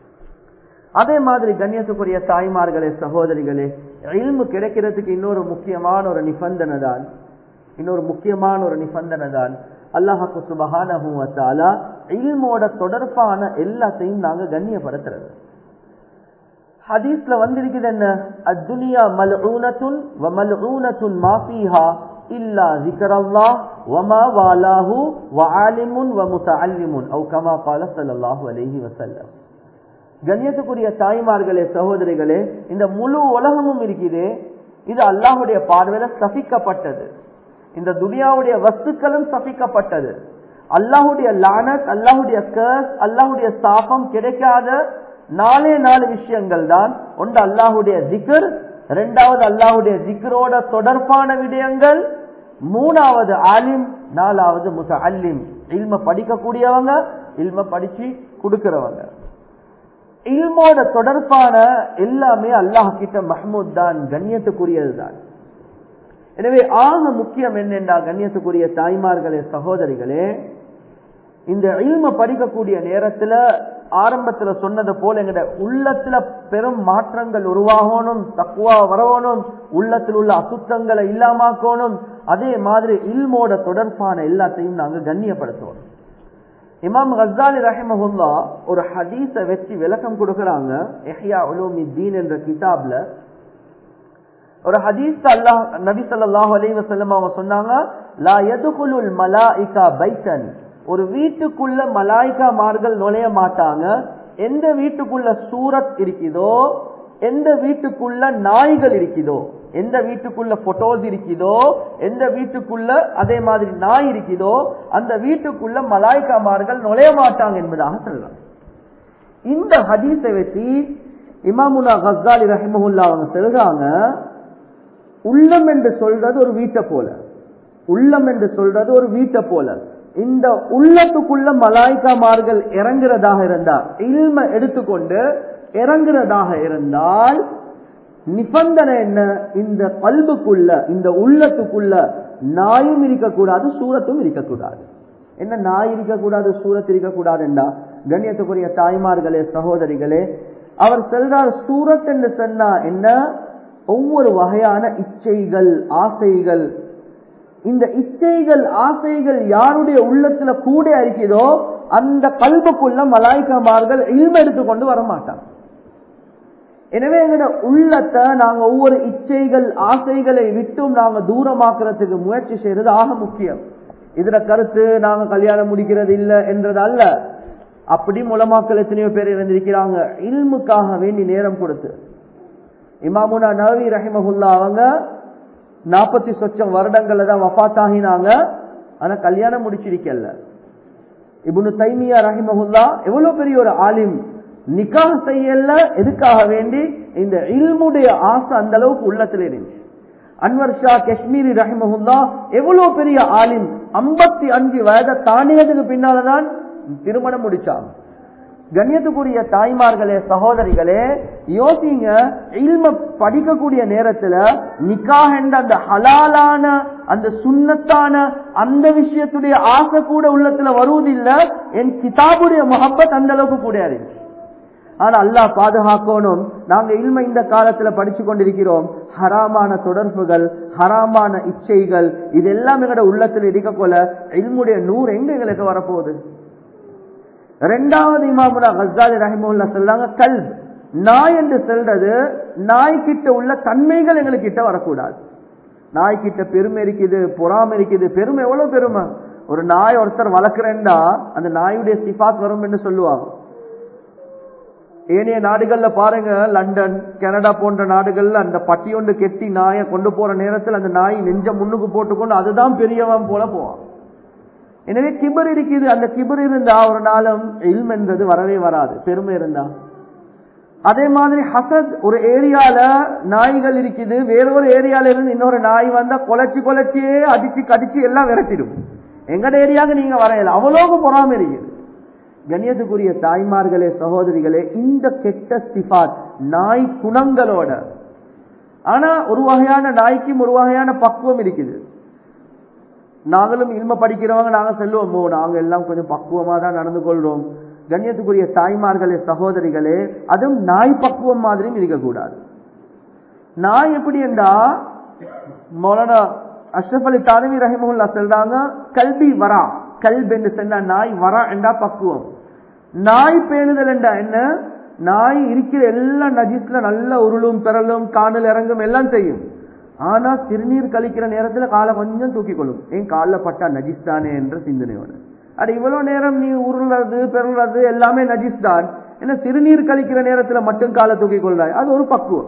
அதே மாதிரி கண்ணியத்துக்குரிய தாய்மார்களே சகோதரிகளே, இல்மு கிடைக்கிறதுக்கு இன்னொரு முக்கியமான ஒரு நிபந்தனை தான் இன்னொரு முக்கியமான ஒரு நிபந்தனை தான் அல்லாஹ்வு சுப்ஹானஹு வ தஆலா இல்மோட தொடர்பான எல்லாத்தையும் நாங்க கண்ணியப்படுத்துறது. ஹதீஸ்ல வந்திருக்குது என்ன, அத்துனியா மல்ஊனத்துன் வ மல்ஊனத்துன் மா ஃபீஹா இல்லா ஸிக்ரல்லாஹ் வ மா வாலாஹு வ ஆலிமுன் வ முத்தஅல்லிமுன் அவ் கமா قال ஸல்லல்லாஹு அலைஹி வஸல்லம். கண்ணியத்துக்குரிய தாய்மார்களே சகோதரிகளே, இந்த முழு உலகமும் இருக்குது, இது அல்லாஹ்வுடைய பார்வையில சபிக்கப்பட்டது. இந்த துனியாவுடைய வஸ்துக்களும் சபிக்கப்பட்டது. அல்லாஹ்வுடைய லானத், அல்லாஹ்வுடைய கர்ஸ், அல்லாஹ்வுடைய சாபம் கிடைக்காத நாலே நாலு விஷயங்கள் தான். ஒன்று அல்லாஹ்வுடைய ஜிக்ர், இரண்டாவது அல்லாஹ்வுடைய ஜிக்ரோட தொடர்பான விடயங்கள், மூணாவது ஆலிம், நாலாவது முத்தஅல்லிம், இல்ம படிக்கக்கூடியவங்க, இல்ம படிச்சு கொடுக்கிறவங்க. இல்மோட தொடர்பான எல்லாமே அல்லாஹ் கிட்ட மஹ்மூத் தான், கண்ணியத்துக்குரியது தான். எனவே ஆக முக்கியம் என்னென்றா கண்ணியத்துக்குரிய தாய்மார்களே சகோதரிகளே, இந்த இல்ம படிக்கக்கூடிய நேரத்துல ஆரம்பத்துல சொன்னது போல எங்கட உள்ளத்துல பெரும் மாற்றங்கள் உருவாகணும், தக்வா வரணும், உள்ளத்தில் உள்ள அசுத்தங்களை இல்லாமக்கணும். அதே மாதிரி இல்மோட தொடர்பான எல்லாத்தையும் நாங்க கண்ணியப்படுத்தணும். இமாம் கஸ்ஸாலி ரஹிமஹுல்லா ஒரு ஹதீஸ வச்சு விளக்கம் கொடுக்கறாங்க. இஹ்யா உலூமித்தீன் என்ற கிதாப்ல ஒரு ஹதீஸ் அல்லாஹ் நபி ஸல்லல்லாஹு அலைஹி வஸல்லம் அவங்க சொன்னாங்க, லா யதுகுலுல் மலாயிகா பைத்தன், ஒரு வீட்டுக்குள்ள மலாயிகாமார்கள் நுழைய மாட்டாங்க. எந்த வீட்டுக்குள்ள சூரத் இருக்குதோ, எந்த வீட்டுக்குள்ள நாய்கள் இருக்குதோ, எந்த வீட்டுக்குள்ள போட்டோஸ் இருக்குதோ, எந்த வீட்டுக்குள்ள அதே மாதிரி நாய் இருக்குதோ, அந்த வீட்டுக்குள்ள மலாய்க்காமார்கள் நுழைய மாட்டாங்க என்பதாக சொல்றாங்க. இந்த ஹதீஸை வச்சு இமாமுனா கஸ்ஸாலி ரஹிமஹுல்லாஹ் அவங்க சொல்றாங்க, உள்ளம் என்று சொல்றது ஒரு வீட்டை போல, உள்ளம் என்று சொல்றது ஒரு வீட்டை போல. இந்த உள்ளத்துக்குள்ள மலாய்க்காமார்கள் இறங்குறதாக இருந்தால், இல்ம எடுத்துக்கொண்டு இறங்குறதாக இருந்தால் நிபந்தனை என்ன, இந்த கல்புக்குள்ள, இந்த உள்ளத்துக்குள்ள நாயும் இருக்கக்கூடாது, சூரத்தும் இருக்கக்கூடாது. என்ன நாய் இருக்கக்கூடாது, சூரத் இருக்கக்கூடாது என்றா கண்ணியத்துக்குரிய தாய்மார்களே சகோதரிகளே, அவர் சொல்றார் சூரத் என்று சொன்னா என்ன, ஒவ்வொரு வகையான இச்சைகள், ஆசைகள். இந்த இச்சைகள் ஆசைகள் யாருடைய உள்ளத்துல கூட இருக்கிறதோ அந்த கல்புக்குள்ள மலாய்க்காமார்கள் இல்ம எடுத்துக்கொண்டு வர மாட்டாங்க. எனவே எங்களோட உள்ளத்தை நாங்க ஒவ்வொரு இச்சைகள் ஆசைகளை விட்டும் நாங்க தூரமாக்குறதுக்கு முயற்சி செய்யறது ஆக முக்கியம். இதுல கருத்து நாங்க கல்யாணம் முடிக்கிறது இல்ல என்றது அல்ல. அப்படி மூலமாக்கள் எத்தனையோ பேர் இருந்திருக்கிறாங்க இல்முக்காக வேண்டி நேரம் கொடுத்து. இமாமுனா நவவி ரஹிமஹுல்லா அவங்க நாற்பத்தி சொச்சம் வருடங்கள்ல தான் வஃபாத் ஆகினாங்க, ஆனா கல்யாணம் முடிச்சிருக்கல. இப்னு தைமியா ரஹிமஹுல்லா எவ்வளவு பெரிய ஒரு ஆலிம், நிக்காஹ் செய்யல, எதுக்காக வேண்டி இந்த இல்முடைய ஆசை அந்த அளவுக்கு உள்ளத்துல இருந்துச்சு. அன்வர் ஷா காஷ்மீரி ரஹிமஹுல்லா எவ்வளவு பெரிய ஆலிம், ஐம்பத்தி அஞ்சு வயதை தாண்டியதுக்கு பின்னால்தான் திருமணம் முடிச்சாங்க. கண்ணியத்துக்குரிய தாய்மார்களே சகோதரிகளே, யோசிங்க, இல்ம படிக்கக்கூடிய நேரத்துல நிக்காஹ் என்ற அந்த ஹலாலான அந்த சுன்னத்தான அந்த விஷயத்துடைய ஆசை கூட உள்ளத்துல வருவதில்லை. என் கிதாபுடைய முஹப்பத் அந்த அளவுக்கு கூட இருந்துச்சு. ஆனா அல்லாஹ் பாதுகாக்கணும், நாங்க இல்ம இந்த காலத்துல படிச்சு கொண்டிருக்கிறோம். ஹராமான தொடர்புகள், ஹராமான இச்சைகள், இதெல்லாம் எங்களோட உள்ளத்துல இருக்க போல இல்முடைய நூறு எங்க எங்களுக்கு வரப்போகுது? இரண்டாவது இமாமுனா கஸ்ஸாலி ரஹிமஹுல்லாஹ் சொல்றாங்க, கல்ப், நாய் என்று சொல்றது நாய்கிட்ட உள்ள தன்மைகள் எங்களுக்கு கிட்ட வரக்கூடாது. நாய்கிட்ட பெருமை இருக்குது, பொறாமை இருக்குது. பெருமை எவ்வளவு பெருமை! ஒரு நாய் ஒருத்தர் வளர்க்கிறேன்டா அந்த நாயுடைய சிபாத் வரும் என்று சொல்லுவாங்க. ஏனைய நாடுகள்ல பாருங்க, லண்டன், கனடா போன்ற நாடுகள்ல அந்த பட்டி ஒன்று கெட்டி நாயை கொண்டு போற நேரத்தில் அந்த நாய் நெஞ்ச முன்னுக்கு போட்டுக்கொண்டு அதுதான் பெரியவன் போல போவான். எனவே கிபர் இருக்குது. அந்த கிபர் இருந்தா ஒரு நாளும் இல்ம் என்றது வரவே வராது, பெருமை இருந்தா. அதே மாதிரி ஹசத், ஒரு ஏரியால நாய்கள் இருக்குது, வேறொரு ஏரியால இருந்து இன்னொரு நாய் வந்தா கொலைச்சி கொலைச்சியே அடிச்சு கடிச்சு எல்லாம் விரட்டிடும். எங்கட ஏரியாவுக்கு நீங்க வரையல, அவ்வளவு பொறாமை இருக்குது. கண்ணியத்துக்குரிய தாய்மார்களே, சகோதரிகளே, இந்த கெட்ட சிபாத் நாய் குணங்களோட. ஆனா ஒரு வகையான நாய்க்கும் ஒரு வகையான பக்குவம் இருக்குது. நாங்களும் இல்ம படிக்கிறவங்க நாங்க சொல்லுவோம், நாங்க எல்லாம் கொஞ்சம் பக்குவமா தான் நடந்து கொள்றோம். கண்ணியத்துக்குரிய தாய்மார்களே, சகோதரிகளே, அதுவும் நாய் பக்குவம் மாதிரியும் இருக்கக்கூடாது. நாய் எப்படி என்றா, மௌலானா அஷ்ரஃப் அலி தானவி ரஹிமஹுல்லா சொல்றாங்க, கல்வி வரா, கல்ப் என்று சொன்னா நாய், வரா என்றா பக்குவம். நாய் பேணுதல் என்றா என்ன? நாய் இருக்கிற எல்லா நஜிஸ்ல நல்ல உருளும் பெறலும் காணல் இறங்கும் எல்லாம் செய்யும். ஆனா சிறுநீர் கழிக்கிற நேரத்துல காலை கொஞ்சம் தூக்கிக் கொள்ளும். ஏன் காலில் பட்டா நஜிஸ் தானே என்ற சிந்தனையோட. அது இவ்வளவு நேரம் நீ உருள்றது பெறுறது எல்லாமே நஜிஸ் தான், ஏன்னா சிறுநீர் கழிக்கிற நேரத்துல மட்டும் காலை தூக்கிக் கொள்றாய், அது ஒரு பக்குவம்.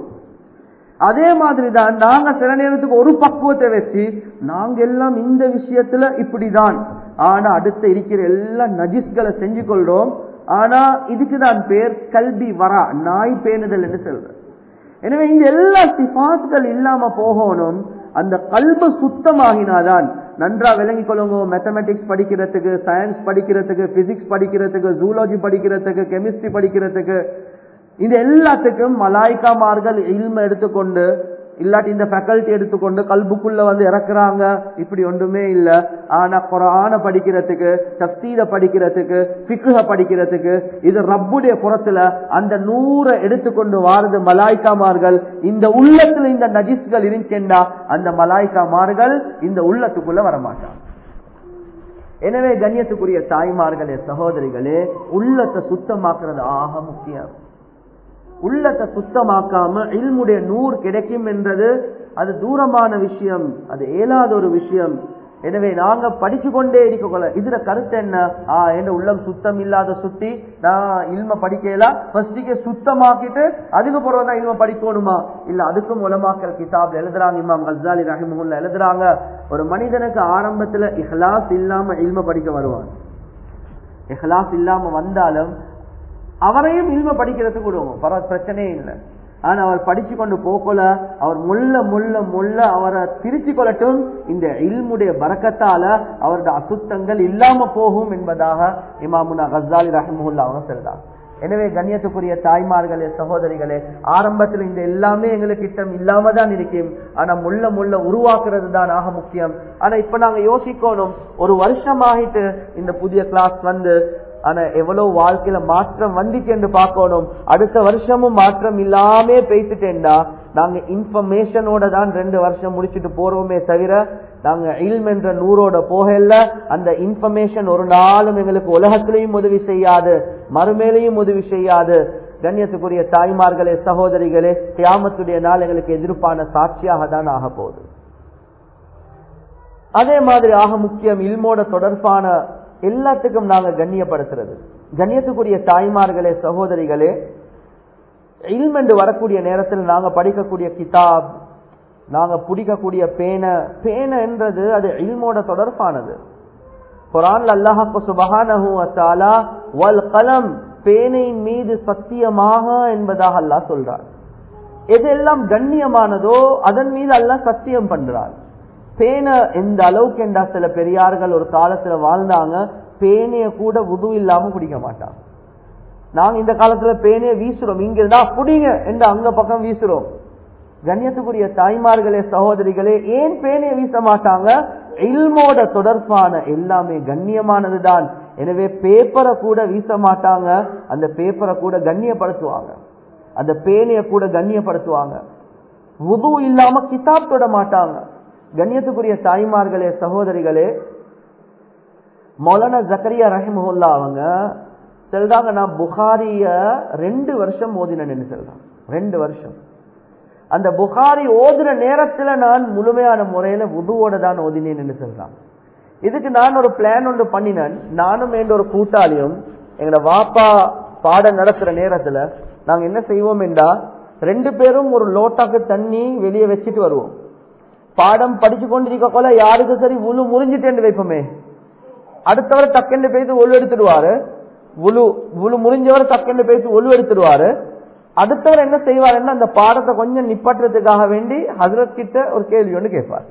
அதே மாதிரிதான் நாங்க சில நேரத்துக்கு ஒரு பக்குவத்தை வச்சு நாங்க எல்லாம் இந்த விஷயத்துல இப்படிதான், ஆனா அடுத்த இருக்கிற எல்லா நஜிஸ்களை செஞ்சு கொள்றோம். ஆனா இதுக்குதான் பேர் கல்வி வரா, நாய் பேணுதல் என்று சொல்ற. எனவே இந்த எல்லா சிபாத்கள் இல்லாம போகணும். அந்த கல்பு சுத்தமாகினாதான். நன்றா விளங்கிக் கொள்ளுங்க, மேத்தமெட்டிக்ஸ் படிக்கிறதுக்கு, சயின்ஸ் படிக்கிறதுக்கு, பிசிக்ஸ் படிக்கிறதுக்கு, ஜூலஜி படிக்கிறதுக்கு, கெமிஸ்ட்ரி படிக்கிறதுக்கு, இது எல்லாத்துக்கும் மலாய்க்காமார்கள் இல்ம எடுத்துக்கொண்டு இல்லாட்டி இந்த ஃபேக்கல்டி எடுத்துக்கொண்டு கல்புக்குள்ள வந்து இறக்குறாங்க, இப்படி ஒன்றுமே இல்ல. ஆனா குர்ஆன படிக்கிறதுக்கு, தஃப்சீர படிக்கிறதுக்கு, ஃபிக்ஹ படிக்கிறதுக்கு, இது ரப்புடைய புறத்துல அந்த நூறை எடுத்துக்கொண்டு வாரது மலாய்க்காமார்கள். இந்த உள்ளத்துல இந்த நஜிஸ்கள் இருந்துச்சேண்டா அந்த மலாய்க்காமார்கள் இந்த உள்ளத்துக்குள்ள வரமாட்டாங்க. எனவே கண்ணியத்துக்குரிய தாய்மார்களே, சகோதரிகளே, உள்ளத்தை சுத்தமாக்குறது ஆக முக்கியம். உள்ளத்தை சுத்தமாக்காம இல்முடைய நூறு கிடைக்கும் என்றது அது தூரமான விஷயம், அது இயலாத ஒரு விஷயம். எனவே நாங்க படிச்சு கொண்டே இருக்க, இதுல கருத்து என்ன? ஆஹ் என்ன உள்ளம் சுத்தம் இல்லாத சுத்தி நான் இல்ம படிக்கலாம், ஃபர்ஸ்டுக்கே சுத்தமாக்கிட்டு அதுக்கு பிறகுதான் இல்ம படிக்கணுமா? இல்ல, அதுக்கும் உலமாக்கல் கிதாப் எழுதுறாங்க. இமாம் கஸ்ஸாலி ரஹிமஹுல்லாஹ் எழுதுறாங்க, ஒரு மனிதனுக்கு ஆரம்பத்துல இஹ்லாஸ் இல்லாம இல்ம படிக்க வருவான். இஹ்லாஸ் இல்லாம வந்தாலும் அவரையும் இல்ம படிக்கிறதுக்கு விடுவோம், பிரச்சனையே இல்லை. ஆனா அவர் படிச்சு கொண்டு போகல, அவர் முள்ள முள்ள முள்ள அவரை திருச்சி கொள்ளட்டும், இந்த இல்முடைய பரக்கத்தால அவருடைய அசுத்தங்கள் இல்லாம போகும் என்பதாக இமாமுனா கஸ்ஸாலி ரஹிமஹுல்லாஹ் அவங்க சொல்றாங்க. எனவே கண்ணியத்துக்குரிய தாய்மார்களே, சகோதரிகளே, ஆரம்பத்தில் இந்த எல்லாமே எங்களுக்கு கிட்டம் இல்லாம தான் இருக்கும். ஆனா முள்ள முள்ள உருவாக்குறது தான் ஆக முக்கியம். ஆனா இப்ப நாங்க யோசிக்கணும், ஒரு வருஷம் ஆகிட்டு இந்த புதிய கிளாஸ் வந்து, ஆனா எவ்வளவு வாழ்க்கையில மாற்றம் வந்துச்சு என்று பார்க்கணும். அடுத்த வருஷமும் மாற்றம் இல்லாம பேசிட்டேன்டா நாங்க இன்ஃபர்மேஷனோட தான் ரெண்டு வருஷம் முடிச்சுட்டு போறோமே தவிர நாங்க இல்ம் என்ற நூறோட போகல. அந்த இன்ஃபர்மேஷன் ஒரு நாளும் எங்களுக்கு உலகத்திலையும் உதவி செய்யாது, மறுமேலையும் உதவி செய்யாது. கண்ணியத்துக்குரிய தாய்மார்களே, சகோதரிகளே, கியாமத்துடைய நாள் எங்களுக்கு எதிர்ப்பான சாட்சியாக தான் ஆக போகுது. அதே மாதிரி ஆக முக்கியம் இல்மோட தொடர்பான எல்லாத்துக்கும் நாங்க கண்ணியப்படுத்துறது. கண்ணியத்துக்குரிய தாய்மார்களே, சகோதரிகளே, இல்ம் என்று வரக்கூடிய நேரத்தில் நாங்க படிக்கக்கூடிய கிதாப், நாங்க பிடிக்கக்கூடிய பேன, பேன என்றது அது இல்மோட தொடர்பானது. குர்ஆன்ல அல்லாஹ் சுப்ஹானஹு வ தஆலா வல் கலம், பேனையின் மீது சத்தியமாக என்பதாக அல்லாஹ் சொல்றார். எதெல்லாம் கண்ணியமானதோ அதன் மீது அல்லாஹ் சத்தியம் பண்றார். பேனை எந்த அளவுக்கு என்றா, சில பெரியார்கள் ஒரு காலத்துல வாழ்ந்தாங்க, பேனைய கூட வுது இல்லாம பிடிக்க மாட்டாங்க. நாங்க இந்த காலத்துல பேனைய வீசுறோம், இங்க இருந்தா புடிங்க என்று அங்க பக்கம் வீசுறோம். கண்ணியத்துக்குரிய தாய்மார்களே, சகோதரிகளே, ஏன் பேனைய வீச மாட்டாங்க? இல்மோட தொடர்பான எல்லாமே கண்ணியமானதுதான். எனவே பேப்பரை கூட வீச மாட்டாங்க, அந்த பேப்பரை கூட கண்ணியப்படுத்துவாங்க, அந்த பேனைய கூட கண்ணியப்படுத்துவாங்க. வுது இல்லாம கிதாப் தொட மாட்டாங்க. கண்ணியத்துக்குரிய தாய்மார்களே, சகோதரிகளே, மௌலானா ஜக்கரியா ரஹிமஹுல்லாஹ் அவங்க சொல்றாங்க நான் புகாரிய ரெண்டு வருஷம் ஓதினேன்னு சொல்றாங்க. ரெண்டு வருஷம் அந்த புகாரி ஓதுற நேரத்துல நான் முழுமையான முறையில வுதுவோட தான் ஓதினேன் என்று சொல்றான். இதுக்கு நான் ஒரு பிளான் ஒன்று பண்ணினேன். நானும் என்ற ஒரு கூட்டாளியும் எங்களோட வாப்பா பாடம் நடத்துற நேரத்துல நாங்க என்ன செய்வோம் என்றா, ரெண்டு பேரும் ஒரு லோட்டாக்கு தண்ணி வெளியே வச்சுட்டு வருவோம். பாடம் படிச்சு கொண்டிருக்க போல யாருக்கு சரி உழு முறிஞ்சிட்டு வைப்போமே, அடுத்தவர் டக்குன்னு பேசி ஒழு எடுத்துடுவாரு. உழு உழு முறிஞ்சவர் டக்குன்னு பேசி ஒழு எடுத்துடுவாரு. அடுத்தவர் என்ன செய்வாருன்னா அந்த பாடத்தை கொஞ்சம் நிப்பாட்டுறதுக்காக வேண்டி ஹஜ்ரத் கிட்ட ஒரு கேள்வி ஒன்று கேட்பார்.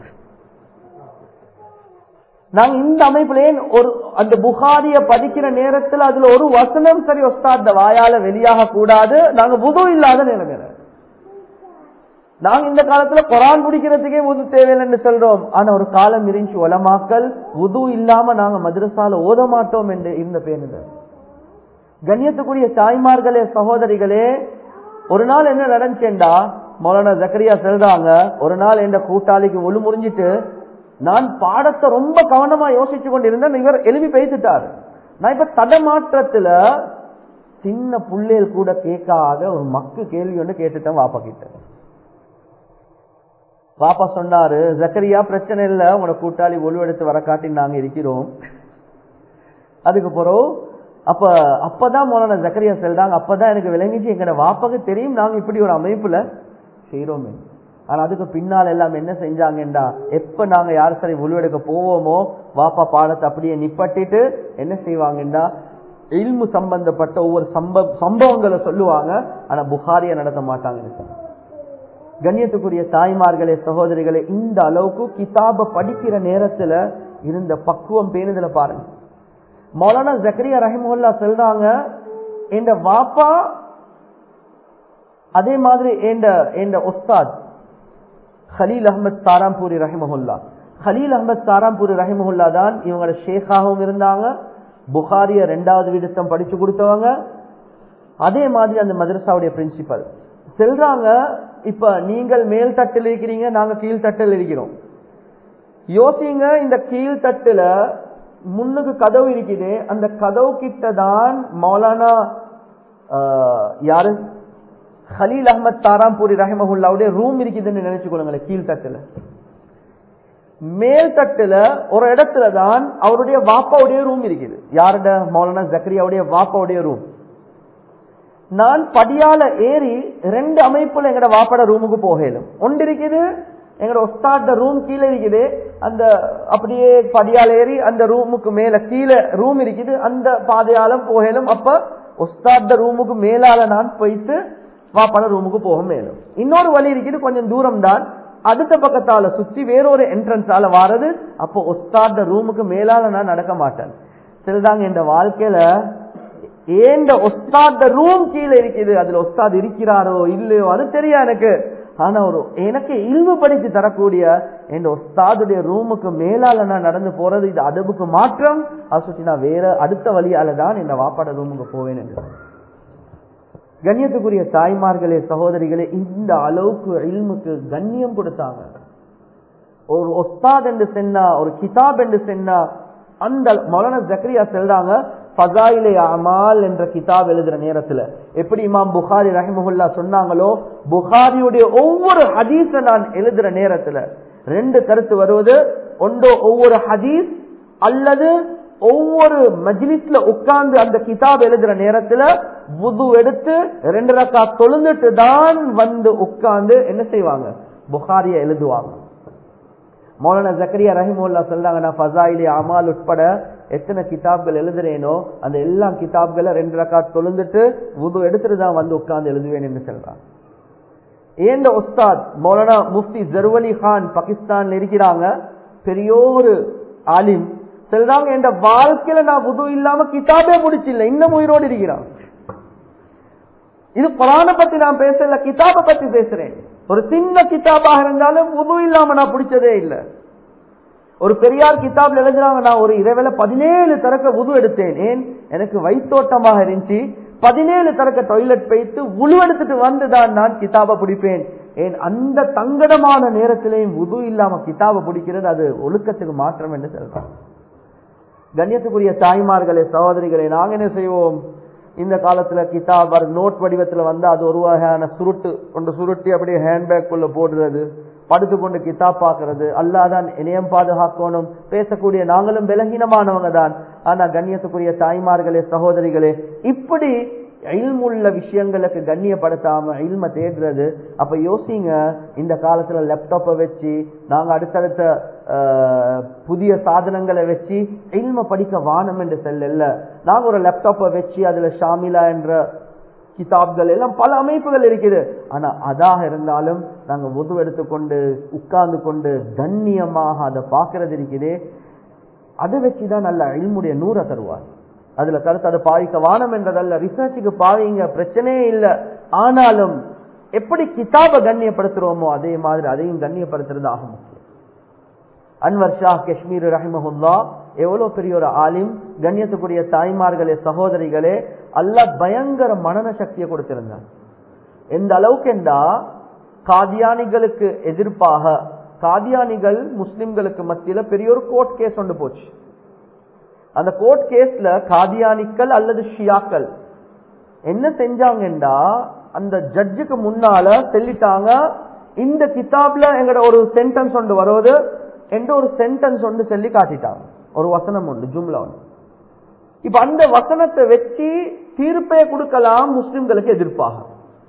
நாங்க இந்த அமைப்புல ஒரு அந்த புகாரிய படிக்கிற நேரத்தில் அதுல ஒரு வசனம் சரி உஸ்தாத் வாயால வெளியாக கூடாது. நாங்க வுது இல்லாத நிலைமையில நாங்க இந்த காலத்துல குரான் பிடிக்கிறதுக்கே வுது தேவையில்லைன்னு சொல்றோம். ஆனா ஒரு காலம் இருந்துச்சு உலமாக்கள் வுது இல்லாம நாங்க மதரசால ஓத மாட்டோம் என்று இருந்த பேருந்த. கண்ணியத்துக்குரிய தாய்மார்களே சகோதரிகளே, ஒரு நாள் என்ன நடந்துச்சேண்டா, மௌலானா ஜக்கரியா சொல்றாங்க, ஒரு நாள் என்ற கூட்டாளிக்கு ஒழு முறிஞ்சிட்டு நான் பாடத்தை ரொம்ப கவனமா யோசிச்சு கொண்டிருந்தேன். இவர் எழுப்பி பேசிட்டாரு. நான் இப்ப தடமாற்றத்துல சின்ன புள்ளைகள் கூட கேட்காத ஒரு மக்கு கேள்வி ஒன்று கேட்டுட்டேன் வாப்பா கிட்ட. வாப்பா சொன்னாரு, ஜக்கரியா பிரச்சனை இல்ல, உங்களோட கூட்டாளி ஒழு எடுத்து வர காட்டி நாங்க இருக்கிறோம். அதுக்கு பிறகு அப்ப அப்பதான் மௌலானா ஜக்கரியா சொல்றாங்க, அப்பதான் எனக்கு விளங்கிச்சு எங்கட வாப்பாக்கு தெரியும் நாங்க இப்படி ஒரு அமைப்புல செய்யறோமே. ஆனா அதுக்கு பின்னால் எல்லாம் என்ன செஞ்சாங்கடா, எப்ப நாங்க யார் சரி உழுவெடுக்க போவோமோ வாப்பா பாடத்தை அப்படியே நிப்பட்டிட்டு என்ன செய்வாங்கடா, இல்மு சம்பந்தப்பட்ட ஒவ்வொரு சம்பவங்களை சொல்லுவாங்க. ஆனா புகாரிய நடத்த மாட்டாங்க. கண்ணியத்துக்குரிய தாய்மார்களே சகோதரிகளே, இந்த அளவுக்கு கிதாப படிக்கிற நேரத்துல இருந்த பக்குவம் பேணுதல பாருங்க. மௌலானா ஜக்கரியா ரஹிமஹுல்லா சொல்றாங்க, என்ற வாப்பா அதே மாதிரி என்ற உஸ்தாத் ஹலீல் அஹ்மத் சாராம்பூரி ரஹிமஹுல்லா, ஹலீல் அஹ்மத் சாராம்பூரி ரஹிமஹுல்லா தான் இவங்களோட ஷேக்காகவும் இருந்தாங்க. புகாரிய ரெண்டாவது விடுத்தம் படிச்சு கொடுத்தவங்க. அதே மாதிரி அந்த மதரசாவுடைய பிரின்சிபல் சொல்றாங்க, இப்ப நீங்கள் மேல் தட்டில் இருக்கிறீங்க, நாங்க கீழ் தட்டில் இருக்கிறோம். யோசிங்க, இந்த கீழ் தட்டுல முன்னுக்கு கதவு இருக்குது, அந்த கதவு கிட்ட தான் மௌலானா யாரு ஹலீல் அஹ்மத் தாராம்பூரி ரஹிமஹுல்லாவுடைய ரூம் இருக்குதுன்னு நினைச்சு கொள்ளுங்களேன். கீழ் தட்டுல மேல் தட்டுல ஒரு இடத்துல தான் அவருடைய வாப்பாவுடைய ரூம் இருக்குது. யாருடைய? மௌலானா ஜக்கரியாவுடைய வாப்பாவுடைய ரூம். நான் படியால ஏறி ரெண்டு அமைப்புல எங்கட வாப்பாட ரூமுக்கு போகலும். ஒன்று இருக்குது எங்கட உஸ்தாத ரூம் கீழே இருக்குது, அந்த அப்படியே படியால ஏறி அந்த ரூமுக்கு மேல கீழே ரூம் இருக்குது, அந்த பாதையால போகலும். அப்ப உஸ்தாத ரூமுக்கு மேலால நான் போயிட்டு வாப்பாட ரூமுக்கு போக மேலும். இன்னொரு வழி இருக்குது, கொஞ்சம் தூரம் தான், அடுத்த பக்கத்தால சுத்தி வேறொரு என்ட்ரன்ஸால வாரது. அப்போ உஸ்தாத ரூமுக்கு மேலால நான் நடக்க மாட்டேன். சரிதாங்க, இந்த வாழ்க்கையில ஏந்த உஸ்தாத ரூம் கீழே இருக்குது, அதுல உஸ்தாத் இருக்கிறாரோ இல்லையோ அது தெரியா எனக்கு. ஆனா ஒரு எனக்கு இல்முபடுத்தி தரக்கூடிய என் உஸ்தாதுடைய ரூமுக்கு மேலால நான் நடந்து போறது இது அதபுக்கு மாற்றம். அதை சுற்றி நான் வேற அடுத்த வழியால தான் இந்த வாப்பாட ரூமுக்கு போவேன் என்று. கண்ணியத்துக்குரிய தாய்மார்களே சகோதரிகளே, இந்த அளவுக்கு இல்முக்கு கண்ணியம் கொடுத்தாங்க. ஒரு உஸ்தாத் என்று சொன்னா, ஒரு கிதாப் என்று சொன்னா, அந்த மௌலானா ஜக்கரியா சொல்றாங்க, ஃபஸாயிலே அமால் என்ற கிதாப் எழுதுற நேரத்துல எப்படி இமாம் புகாரி ரஹிமஹுல்லா சொன்னாங்களோ, புகாரியுடைய ஒவ்வொரு ஹதீஸ நான் எழுதுற நேரத்துல ரெண்டு கருத்து வருவது. ஒன்றோ ஒவ்வொரு ஹதீஸ், அல்லது ஒவ்வொரு மஜ்லிஸ்ல உட்கார்ந்து அந்த கிதாப் எழுதுற நேரத்துல வுது எடுத்து ரெண்டு ரக்காத் தொழுந்துட்டு தான் வந்து உட்கார்ந்து என்ன செய்வாங்க, புகாரிய எழுதுவாங்க. மௌலானா ஜக்கரியா ரஹிமஹுல்லா சொல்றாங்க, நான் ஃபஸாயிலே அமால் உட்பட எத்தனை கிதாப்கள் எழுதுறேனோ அந்த எல்லா கிதாப்களை ரெண்டு ரக்காத் தொழுந்துட்டு வுது எடுத்துட்டு தான் வந்து உட்கார்ந்து எழுதுவேன் என்று சொல்றாங்க. ஏந்த உஸ்தாத் மௌலானா முஃப்தி ஜர்வலி கான் பாகிஸ்தான்ல இருக்கிறாங்க, பெரிய ஒரு ஆலிம். சொல்றாங்க, என்ற வாழ்க்கையில நான் வுது இல்லாம கிதாபே முடிச்சில்லை, இன்னும் உயிரோடு இருக்கிறான். இது குர்ஆனை பத்தி நான் பேசல, கிதாபை பத்தி பேசுறேன். ஒரு சின்ன கிதாபாக இருந்தாலும் வுது இல்லாம நான் பிடிச்சதே இல்லை. ஒரு பெரியார் கிதாப்ல எழுதுறாங்க, நான் ஒரு இரவுல பதினேழு தரக்க வுது எடுத்தேன். ஏன்? எனக்கு வயிற்றோட்டமாக இருந்துச்சு. பதினேழு தரக்க டாய்லெட் போயிட்டு உழு எடுத்துட்டு வந்துதான் நான் கிதாபை பிடிப்பேன். ஏன்? அந்த தங்கடமான நேரத்திலேயும் வுது இல்லாம கிதாபை பிடிக்கிறது அது ஒழுக்கத்துக்கு மாற்றம் என்று சொல்றாங்க. கண்ணியத்துக்குரிய தாய்மார்களே சகோதரிகளே, நாங்க என்ன செய்வோம், இந்த காலத்துல கிதாப் நோட் வடிவத்துல வந்து அது ஒரு வகையான சுருட்டு கொண்டு சுருட்டி அப்படியே ஹேண்ட்பேக் குள்ள போடுறது, படுத்து கொண்டு கிதாப் பாக்குறது. அல்லாதான் இணையம் பாதுகாக்கணும். பேசக்கூடிய நாங்களும் பலகீனமானவங்க தான். ஆனா கண்ணியத்துக்குரிய தாய்மார்களே சகோதரிகளே, இப்படி இல்முள்ள விஷயங்களுக்கு கண்ணியப்படுத்தாம இல்ம தேடுறது. அப்ப யோசிங்க, இந்த காலத்துல லேப்டாப்பை வச்சு நாங்க அடுத்தடுத்த புதிய சாதனங்களை வச்சு இல்ம படிக்க வானம் என்று செல்ல, நாங்க ஒரு லேப்டாப்பை வச்சு அதுல ஷாமிலா என்ற கிதாப்கள் எல்லாம் பல அமைப்புகள் இருக்குது. ஆனா அதாக இருந்தாலும் நாங்க உது எடுத்துக்கொண்டு உட்கார்ந்து கொண்டு கண்ணியமாக அதை பார்க்கறது இருக்குது. அதை வச்சுதான் நல்ல இல்முடைய நூற தருவார். அதுல கருத்து அதை பாவிக்க வானம் என்றதல்ல, ரிசர்ச்சுக்கு பாவிங்க, பிரச்சனையே இல்லை. ஆனாலும் எப்படி கிதாபை கண்ணியப்படுத்துறோமோ அதே மாதிரி அதையும் கண்ணியப்படுத்துறது ஆக முக்கியம். அன்வர் ஷா காஷ்மீர் ரஹிமஹுல்லா எவ்வளவு பெரிய ஒரு ஆலிம். கண்ணியத்துக்குரிய தாய்மார்களே சகோதரிகளே, அல்லாஹ் பயங்கர மனன சக்தியை கொடுத்திருந்தார். எந்த அளவுக்கு என்றா, காதியானிகளுக்கு எதிர்ப்பாக காதியானிகள் முஸ்லிம்களுக்கு மத்தியில பெரிய ஒரு கோர்ட் கேஸ் ஒன்று போச்சு. அந்த கோர்ட் கேஸ்ல காதியானிக்கள் அல்லது ஷியாக்கள் என்ன செஞ்சாங்கண்டா, அந்த ஜட்ஜுக்கு முன்னால சொல்லிட்டாங்க, இந்த கிதாப்ல எங்கட ஒரு சென்டென்ஸ் ஒன்று வருவது என்று ஒரு சென்டென்ஸ் ஒன்று சொல்லி காட்டிட்டாங்க. ஒரு வசனம் ஒன்று, ஜும்லா ஒன்று. இப்ப அந்த வசனத்தை வச்சு தீர்ப்பே கொடுக்கலாம் முஸ்லிம்களுக்கு எதிர்ப்பாக.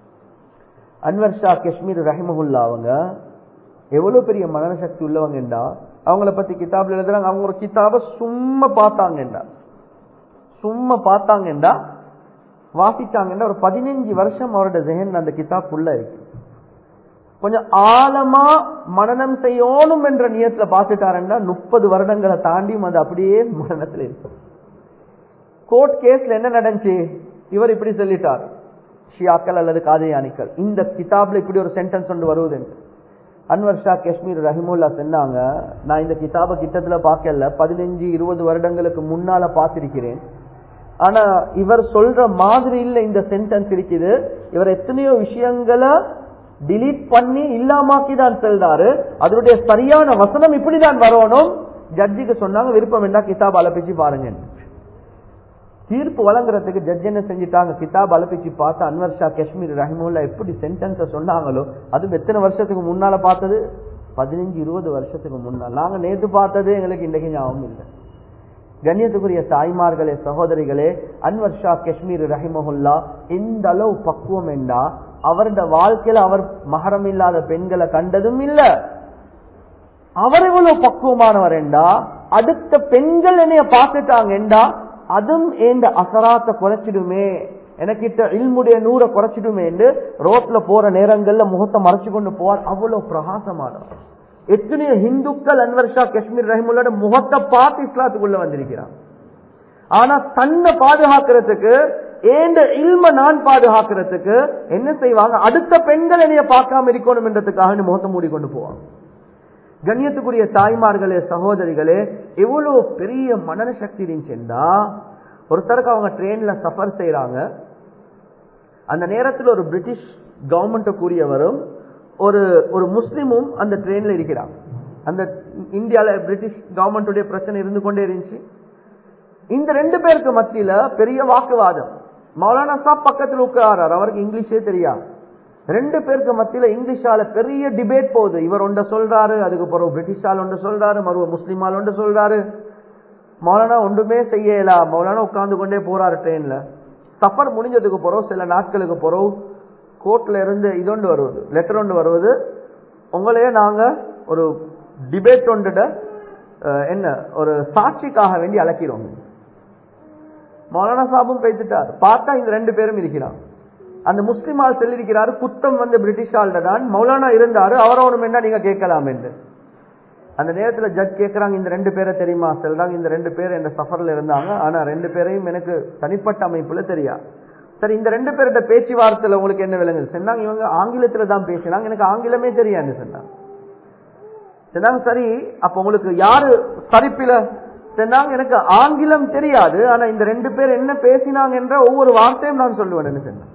அன்வர் ஷா காஷ்மீர் ரஹிமஹுல்லா அவங்க எவ்வளவு பெரிய மனசக்தி உள்ளவங்கண்டா, அவங்கள பத்தி கிதாப்ல எழுதுறாங்க. அவங்க ஒரு கிதாப சும்மா பார்த்தாங்கண்டா சும்மா பார்த்தாங்கண்டா வாசிச்சாங்கண்டா ஒரு பதினஞ்சு வருஷம் அவரோட ஜெஹன் அந்த கிதாப் உள்ள இருக்கு. கொஞ்சம் ஆழமா மனனம் செய்யணும் என்ற நியத்துல பார்த்துட்டாருன்னா முப்பது வருடங்களை தாண்டியும் அது அப்படியே மனநத்துல இருக்கு. கோர்ட் கேஸ்ல என்ன நடந்துச்சு, இவர் இப்படி சொல்லிட்டார், ஷியாக்கள் அல்லது காதியானிக்கள் இந்த கிதாப்ல இப்படி ஒரு சென்டென்ஸ் ஒன்று வருவது. அன்வர் ஷா காஷ்மீர் ரஹிமுல்லா சொன்னாங்க, நான் இந்த கிதாபை கிட்டத்துல பார்க்கல, பதினஞ்சு இருபது வருடங்களுக்கு முன்னால பார்த்திருக்கிறேன். ஆனா இவர் சொல்ற மாதிரி இல்ல இந்த சென்டென்ஸ் இருக்குது. இவர் எத்தனையோ விஷயங்களை டிலீட் பண்ணி இல்லாமாக்கிதான் செல்றாரு. அதனுடைய சரியான வசனம் இப்படிதான் வரணும். ஜட்ஜிக்கு சொன்னாங்க, விருப்பம் என்ன கிதாப் அலப்பிச்சு பாருங்க. தீர்ப்பு வழங்குறதுக்கு ஜட்ஜ் என்ன செஞ்சிட்டாங்க, கிதாப் அலப்பிச்சு பார்த்து அன்வர் ஷா காஷ்மீர் ரஹிமுல்லா எப்படி சென்டென்ஸ சொன்னாங்களோ, அது எத்தனை வருஷத்துக்கு முன்னால பார்த்தது, பதினஞ்சு இருபது வருஷத்துக்கு முன்னால். நாங்க நேற்று பார்த்தது எங்களுக்கு இன்றைக்கு ஞாபகம் இல்லை. கண்ணியத்துக்குரிய தாய்மார்களே சகோதரிகளே, அன்வர் ஷா காஷ்மீர் ரஹிமஹுல்லா இந்த அளவு பக்குவம் என்றா, அவருடைய வாழ்க்கையில அவர் மஹரம் இல்லாத பெண்களை கண்டதும் இல்ல. அவர் எவ்வளவு பக்குவமானவர் என்றா, அடுத்த பெண்கள் என்னைய பார்த்துட்டாங்க என்றா அதுவும் ஏண்ட அசராத்த குறைச்சிடுமே, எனக்கிட்ட இல்முடைய நூற குறைச்சிடுமே என்று ரோட்ல போற நேரங்கள்ல முகத்தை மறைச்சு கொண்டு போவார். அவ்வளவு பிரகாசமானவர். எத்தனையோ இந்துக்கள் அன்வர் ஷா காஷ்மீர் ரஹிமுல்லோட முகத்தை பார்த்து இஸ்லாத்துக்குள்ள வந்திருக்கிறார். ஆனா தன்னை பாதுகாக்கிறதுக்கு, ஏண்ட இல்ம நான் பாதுகாக்கிறதுக்கு என்ன செய்வாங்க, அடுத்த பெண்கள் என்னைய பார்க்காம இருக்கணும் என்றதுக்காக முகத்தை மூடிக்கொண்டு போவாங்க. கண்ணியத்துக்குரிய தாய்மார்களே சகோதரிகளே, எவ்வளவு பெரிய மனன சக்தி இருந்துச்சுன்னா, ஒருத்தருக்கு அவங்க ட்ரெயின்ல சஃபர் செய்யறாங்க. அந்த நேரத்தில் ஒரு பிரிட்டிஷ் கவர்மெண்ட் கூறியவரும் ஒரு ஒரு முஸ்லிமும் அந்த ட்ரெயின்ல இருக்கிறாங்க. அந்த இந்தியால பிரிட்டிஷ் கவர்மெண்டுடைய பிரச்சனை இருந்து கொண்டே இருந்துச்சு. இந்த ரெண்டு பேருக்கு மத்தியில பெரிய வாக்குவாதம். மௌலானா சாப் பக்கத்தில் உட்காரார், அவருக்கு இங்கிலீஷே தெரியாது. ரெண்டு பேருக்கு மத்தியில இங்கிலீஷால பெரிய டிபேட் போகுது. இவர் ஒன்றை சொல்றாரு, அதுக்கு பிறகு பிரிட்டிஷால் ஒன்று சொல்றாரு, மறுவ முஸ்லிமால் ஒன்று சொல்றாரு. மௌலானா ஒன்றுமே செய்யலா, மௌலானா உட்கார்ந்து கொண்டே போறாரு ட்ரெயின்ல. சஃபர் முடிஞ்சதுக்கு பிறகு சில நாட்களுக்கு பிறகு கோர்ட்ல இருந்து இதொண்டு வருவது, லெட்டர் ஒன்று வருவது, உங்களையே நாங்க ஒரு டிபேட் ஒன்று என்ன ஒரு சாட்சிக்காக வேண்டி அழைக்கிறோம். மௌலானா சாபும் பேசிட்டார். பார்த்தா இந்த ரெண்டு பேரும் இருக்கிறாங்க. அந்த முஸ்லிமால் சொல்லியிருக்கிறாரு, குத்தம் வந்து பிரிட்டிஷால்ட தான், மௌலானா இருந்தாரு, அவரோனும் என்ன நீங்க கேட்கலாம் என்று. அந்த நேரத்தில் ஜட்ஜ் கேட்கிறாங்க, இந்த ரெண்டு பேரை தெரியுமா? சொல்றாங்க, இந்த ரெண்டு பேர் என் சஃபர்ல இருந்தாங்க, ஆனா ரெண்டு பேரையும் எனக்கு தனிப்பட்ட அமைப்புல தெரியா. சரி, இந்த ரெண்டு பேருடைய பேச்சுவார்த்தையில உங்களுக்கு என்ன விளங்குது? சொன்னாங்க, இவங்க ஆங்கிலத்துல தான் பேசினாங்க, எனக்கு ஆங்கிலமே தெரியாது சொன்னாங்க. சொன்னாங்க, சரி அப்ப உங்களுக்கு யாரு சரிப்பில? சொன்னாங்க, எனக்கு ஆங்கிலம் தெரியாது, ஆனா இந்த ரெண்டு பேர் என்ன பேசினாங்க என்ற ஒவ்வொரு வார்த்தையும் நான் சொல்லுவேன் சொன்னாங்க.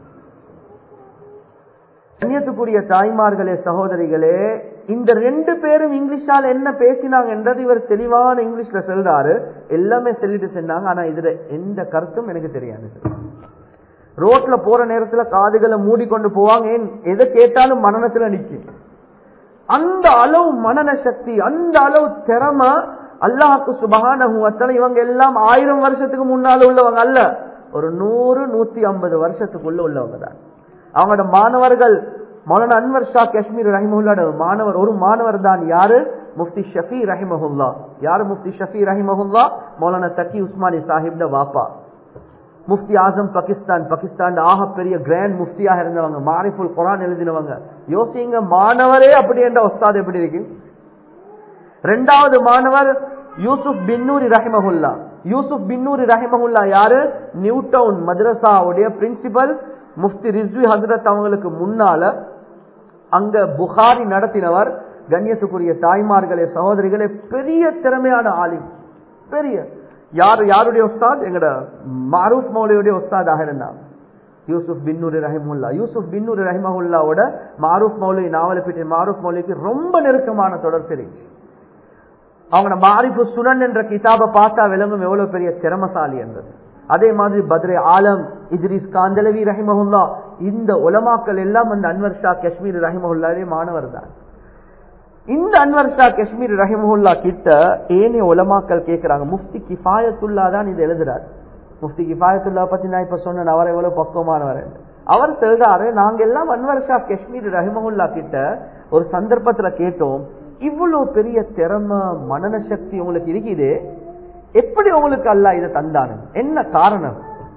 கண்ணியத்துக்குரிய தாய்மார்களே சகோதரிகளே, இந்த ரெண்டு பேரும் இங்கிலீஷால என்ன பேசினாங்க என்றது இவர் தெளிவான இங்கிலீஷ்ல சொல்றாரு, எல்லாமே சொல்லிட்டு சொன்னாங்க, ஆனா இதுல எந்த கருத்தும் எனக்கு தெரியாது. ரோட்ல போற நேரத்துல காதுகளை மூடிக்கொண்டு போவாங்க. ஏன் எதை கேட்டாலும் மனநத்துல நிக்கும். அந்த அளவு மனன சக்தி, அந்த அளவு திறமை அல்லாஹ்வுக்கு சுப்ஹானஹு வ தஆலா. இவங்க எல்லாம் ஆயிரம் வருஷத்துக்கு முன்னால உள்ளவங்க அல்ல, ஒரு நூறு நூத்தி ஐம்பது வருஷத்துக்குள்ள உள்ளவங்க தான். அவங்களோட மாணவர்கள் மௌலானா அன்வர் ஷா காஷ்மீர் ரஹிமஹுல்லாஹ் மாணவர், ஒரு மாணவர் தான் யாரு? முஃப்தி ஷஃபி ரஹிமஹுல்லாஹ். யாரு முஃப்தி ஷஃபி ரஹிமஹுல்லாஹ்? மௌலானா தக்கி உஸ்மானி சாஹிப்ட வாப்பா. முஃப்தி ஆசம் பாகிஸ்தான், பாகிஸ்தான் ஆக பெரிய கிராண்ட் முஃப்தியாக இருந்தவங்க, மாரிஃபுல் குர்ஆன் எழுதினவங்க. யோசிங்க, மாணவரே அப்படி என்ற உஸ்தாத் எப்படி இருக்கு. இரண்டாவது மாணவர் யூசுப் பின்னூரி ரஹிமஹுல்லாஹ். யூசுப் பின்னூரி ரஹிமஹுல்லாஹ் யாரு? நியூ டவுன் மദ്രസാவுடைய பிரின்சிபல். முஃப்தி ரிஸ்வி ஹஜ்ரத் அவங்களுக்கு முன்னால அங்க புகாரி நடத்தினவர். கண்ணியத்துக்குரிய தாய்மார்களே சகோதரிகளே, பெரிய திறமையான ஆலிம். பெரிய யாரு யாருடைய உஸ்தாத்? எங்கட மாரூஃப் மௌலவியுடைய உஸ்தாதாக இருந்தாங்க யூசுப் பின்னூரி ரஹிமஹுல்லா. யூசுப் பின்னூரி ரஹிமஹுல்லாவோட மாரூஃப் மௌலவி நாவலப்பேட்டை மாரூஃப் மௌலவிக்கு ரொம்ப நெருக்கமான தொடர்பு இருக்கு. அவங்க மாரிஃபு சுனன் என்ற கிதாபை பார்த்தா விளங்கும் எவ்வளவு பெரிய திறமசாலி என்றது. அதே மாதிரி பத்ரே ஆலம், இத்ரிஸ் காந்தலவி ரஹிமஹுல்லா, இந்த உலமாக்கள் எல்லாம் அந்த அன்வர் ஷா காஷ்மீர் ரஹிமஹுல்லாவே மாணவர் தான். இந்த அன்வர் ஷா காஷ்மீர் ரஹிமஹுல்லா கிட்ட ஏனைய உலமாக்கள் கேட்கிறாங்க, முஃப்தி கிஃபாயத்துல்லா தான் இது எழுதுறாரு. முஃப்தி கிஃபாயத்துல்லா பத்தி நான் இப்ப சொன்னேன், அவர் எவ்வளவு பக்குவமானவர். அவர் சொல்றாரு, நாங்க எல்லாம் அன்வர் ஷா காஷ்மீர் ரஹிமஹுல்லா கிட்ட ஒரு சந்தர்ப்பத்துல கேட்டோம், இவ்வளவு பெரிய திறமை மனன சக்தி உங்களுக்கு இருக்குது, எப்படி உங்களுக்கு அல்லாஹ் இதை தந்தானு, என்ன காரணம்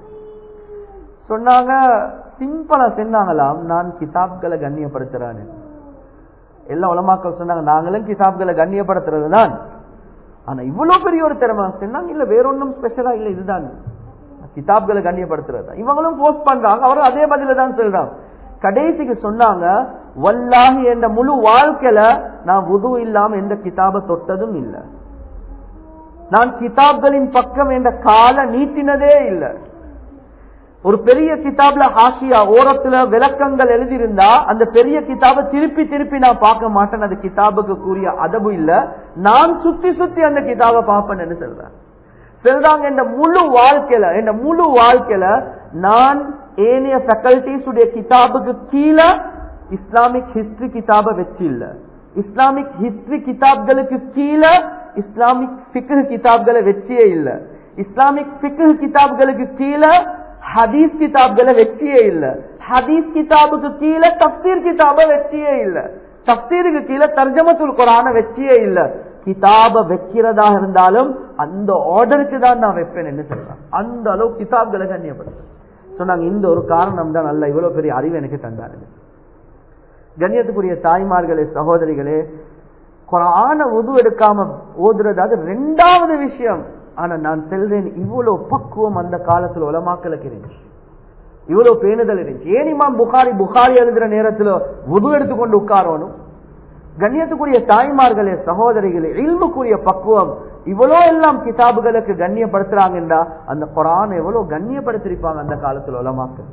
சொன்னாங்க. சிம்பிளா சொன்னாங்களாம், நான் கிதாப்களை கண்ணியப்படுத்துறேன். எல்லா உலமாக்கள் சொன்னாங்க, நாங்களும் கிதாப்களை கண்ணியப்படுத்துறது தான், ஆனா இவ்வளவு பெரிய ஒரு திறமை சொன்னாங்க. இல்ல வேற ஒன்றும் ஸ்பெஷலா இல்ல, இதுதான் கிதாப்களை கண்ணியப்படுத்துறது. இவங்களும் போஸ்ட் பண்றாங்க, அவரும் அதே பதில தான் சொல்றாங்க. கடைசிக்கு சொன்னாங்க, வல்லாஹி என்ற முழு வாழ்க்கையில நான் வுது இல்லாம எந்த கிதாபை தொட்டதும் இல்லை, நான் கிதாப்களின் பக்கம் என்ற கால நீட்டினதே இல்லை. ஒரு பெரிய கிதாப்ல ஹாஷியா ஓரத்துல விளக்கங்கள் எழுதியிருந்தா அந்த பெரிய கிதாபை திருப்பி திருப்பி நான் பார்க்க மாட்டேன், அது கிதாபுக்கு கூறிய அதபு இல்ல, நான் சுத்தி சுத்தி அந்த கிதாபை பார்ப்பேன்னு சொல்றேன். சொல்றாங்க, இந்த முழு வாழ்க்கையில இந்த முழு வாழ்க்கையில நான் ஏனைய ஃபேக்கல்டிஸ் உடைய கிதாபுக்கு கீழே இஸ்லாமிக் ஹிஸ்டரி கிதாபை வச்சு இல்ல, இஸ்லாமிக் ஹிஸ்டரி கிதாப்களுக்கு கீழே இஸ்லாமிக் ஃபிக்ஹ் கிதாப்களை வச்சியே இல்ல, இஸ்லாமிக் ஃபிக்ஹ் கிதாப்களுக்கு கீழே ஹதீஸ் கிதாப்களை வச்சியே இல்ல, ஹதீஸ் கிதாபுக்கு கீழே தஃப்சீர் கிதாபை வச்சியே இல்ல, தஃப்சீருக்கு கீழே தர்ஜமத்துல் குர்ஆனை வச்சியே இல்ல. கிதாப வைக்கிறதா இருந்தாலும் அந்த ஆர்டருக்கு தான் நான் வைப்பேன் என்ன சொல்றேன். அந்த அளவு கிதாப்களை கண்ணியப்படுத்த சொன்னாங்க. இந்த ஒரு காரணம் தான் அல்ல இவ்வளவு பெரிய அறிவு எனக்கு தந்தாரு. கண்ணியத்துக்குரிய தாய்மார்களே சகோதரிகளே, குர்ஆன வுது எடுக்காம ஓதுறது அது ரெண்டாவது விஷயம். ஆனா நான் சொல்றேன், இவ்வளவு பக்குவம் அந்த காலத்துல உலமாக்களுக்கு இருந்துச்சு, இவ்வளவு பேணுதல் இருந்துச்சு. ஏன் இமாம் புகாரி புகாரி எழுதுற நேரத்துல வுது எடுத்துக்கொண்டு உட்காரணும்? கண்ணியத்துக்குரிய தாய்மார்களே சகோதரிகளே, இல்முக்குரிய பக்குவம் இவ்வளோ எல்லாம் கிதாபுகளுக்கு கண்ணியப்படுத்துறாங்கன்றா அந்த குர்ஆன் எவ்வளவு கண்ணியப்படுத்திருப்பாங்க அந்த காலத்துல உலமாக்கள்.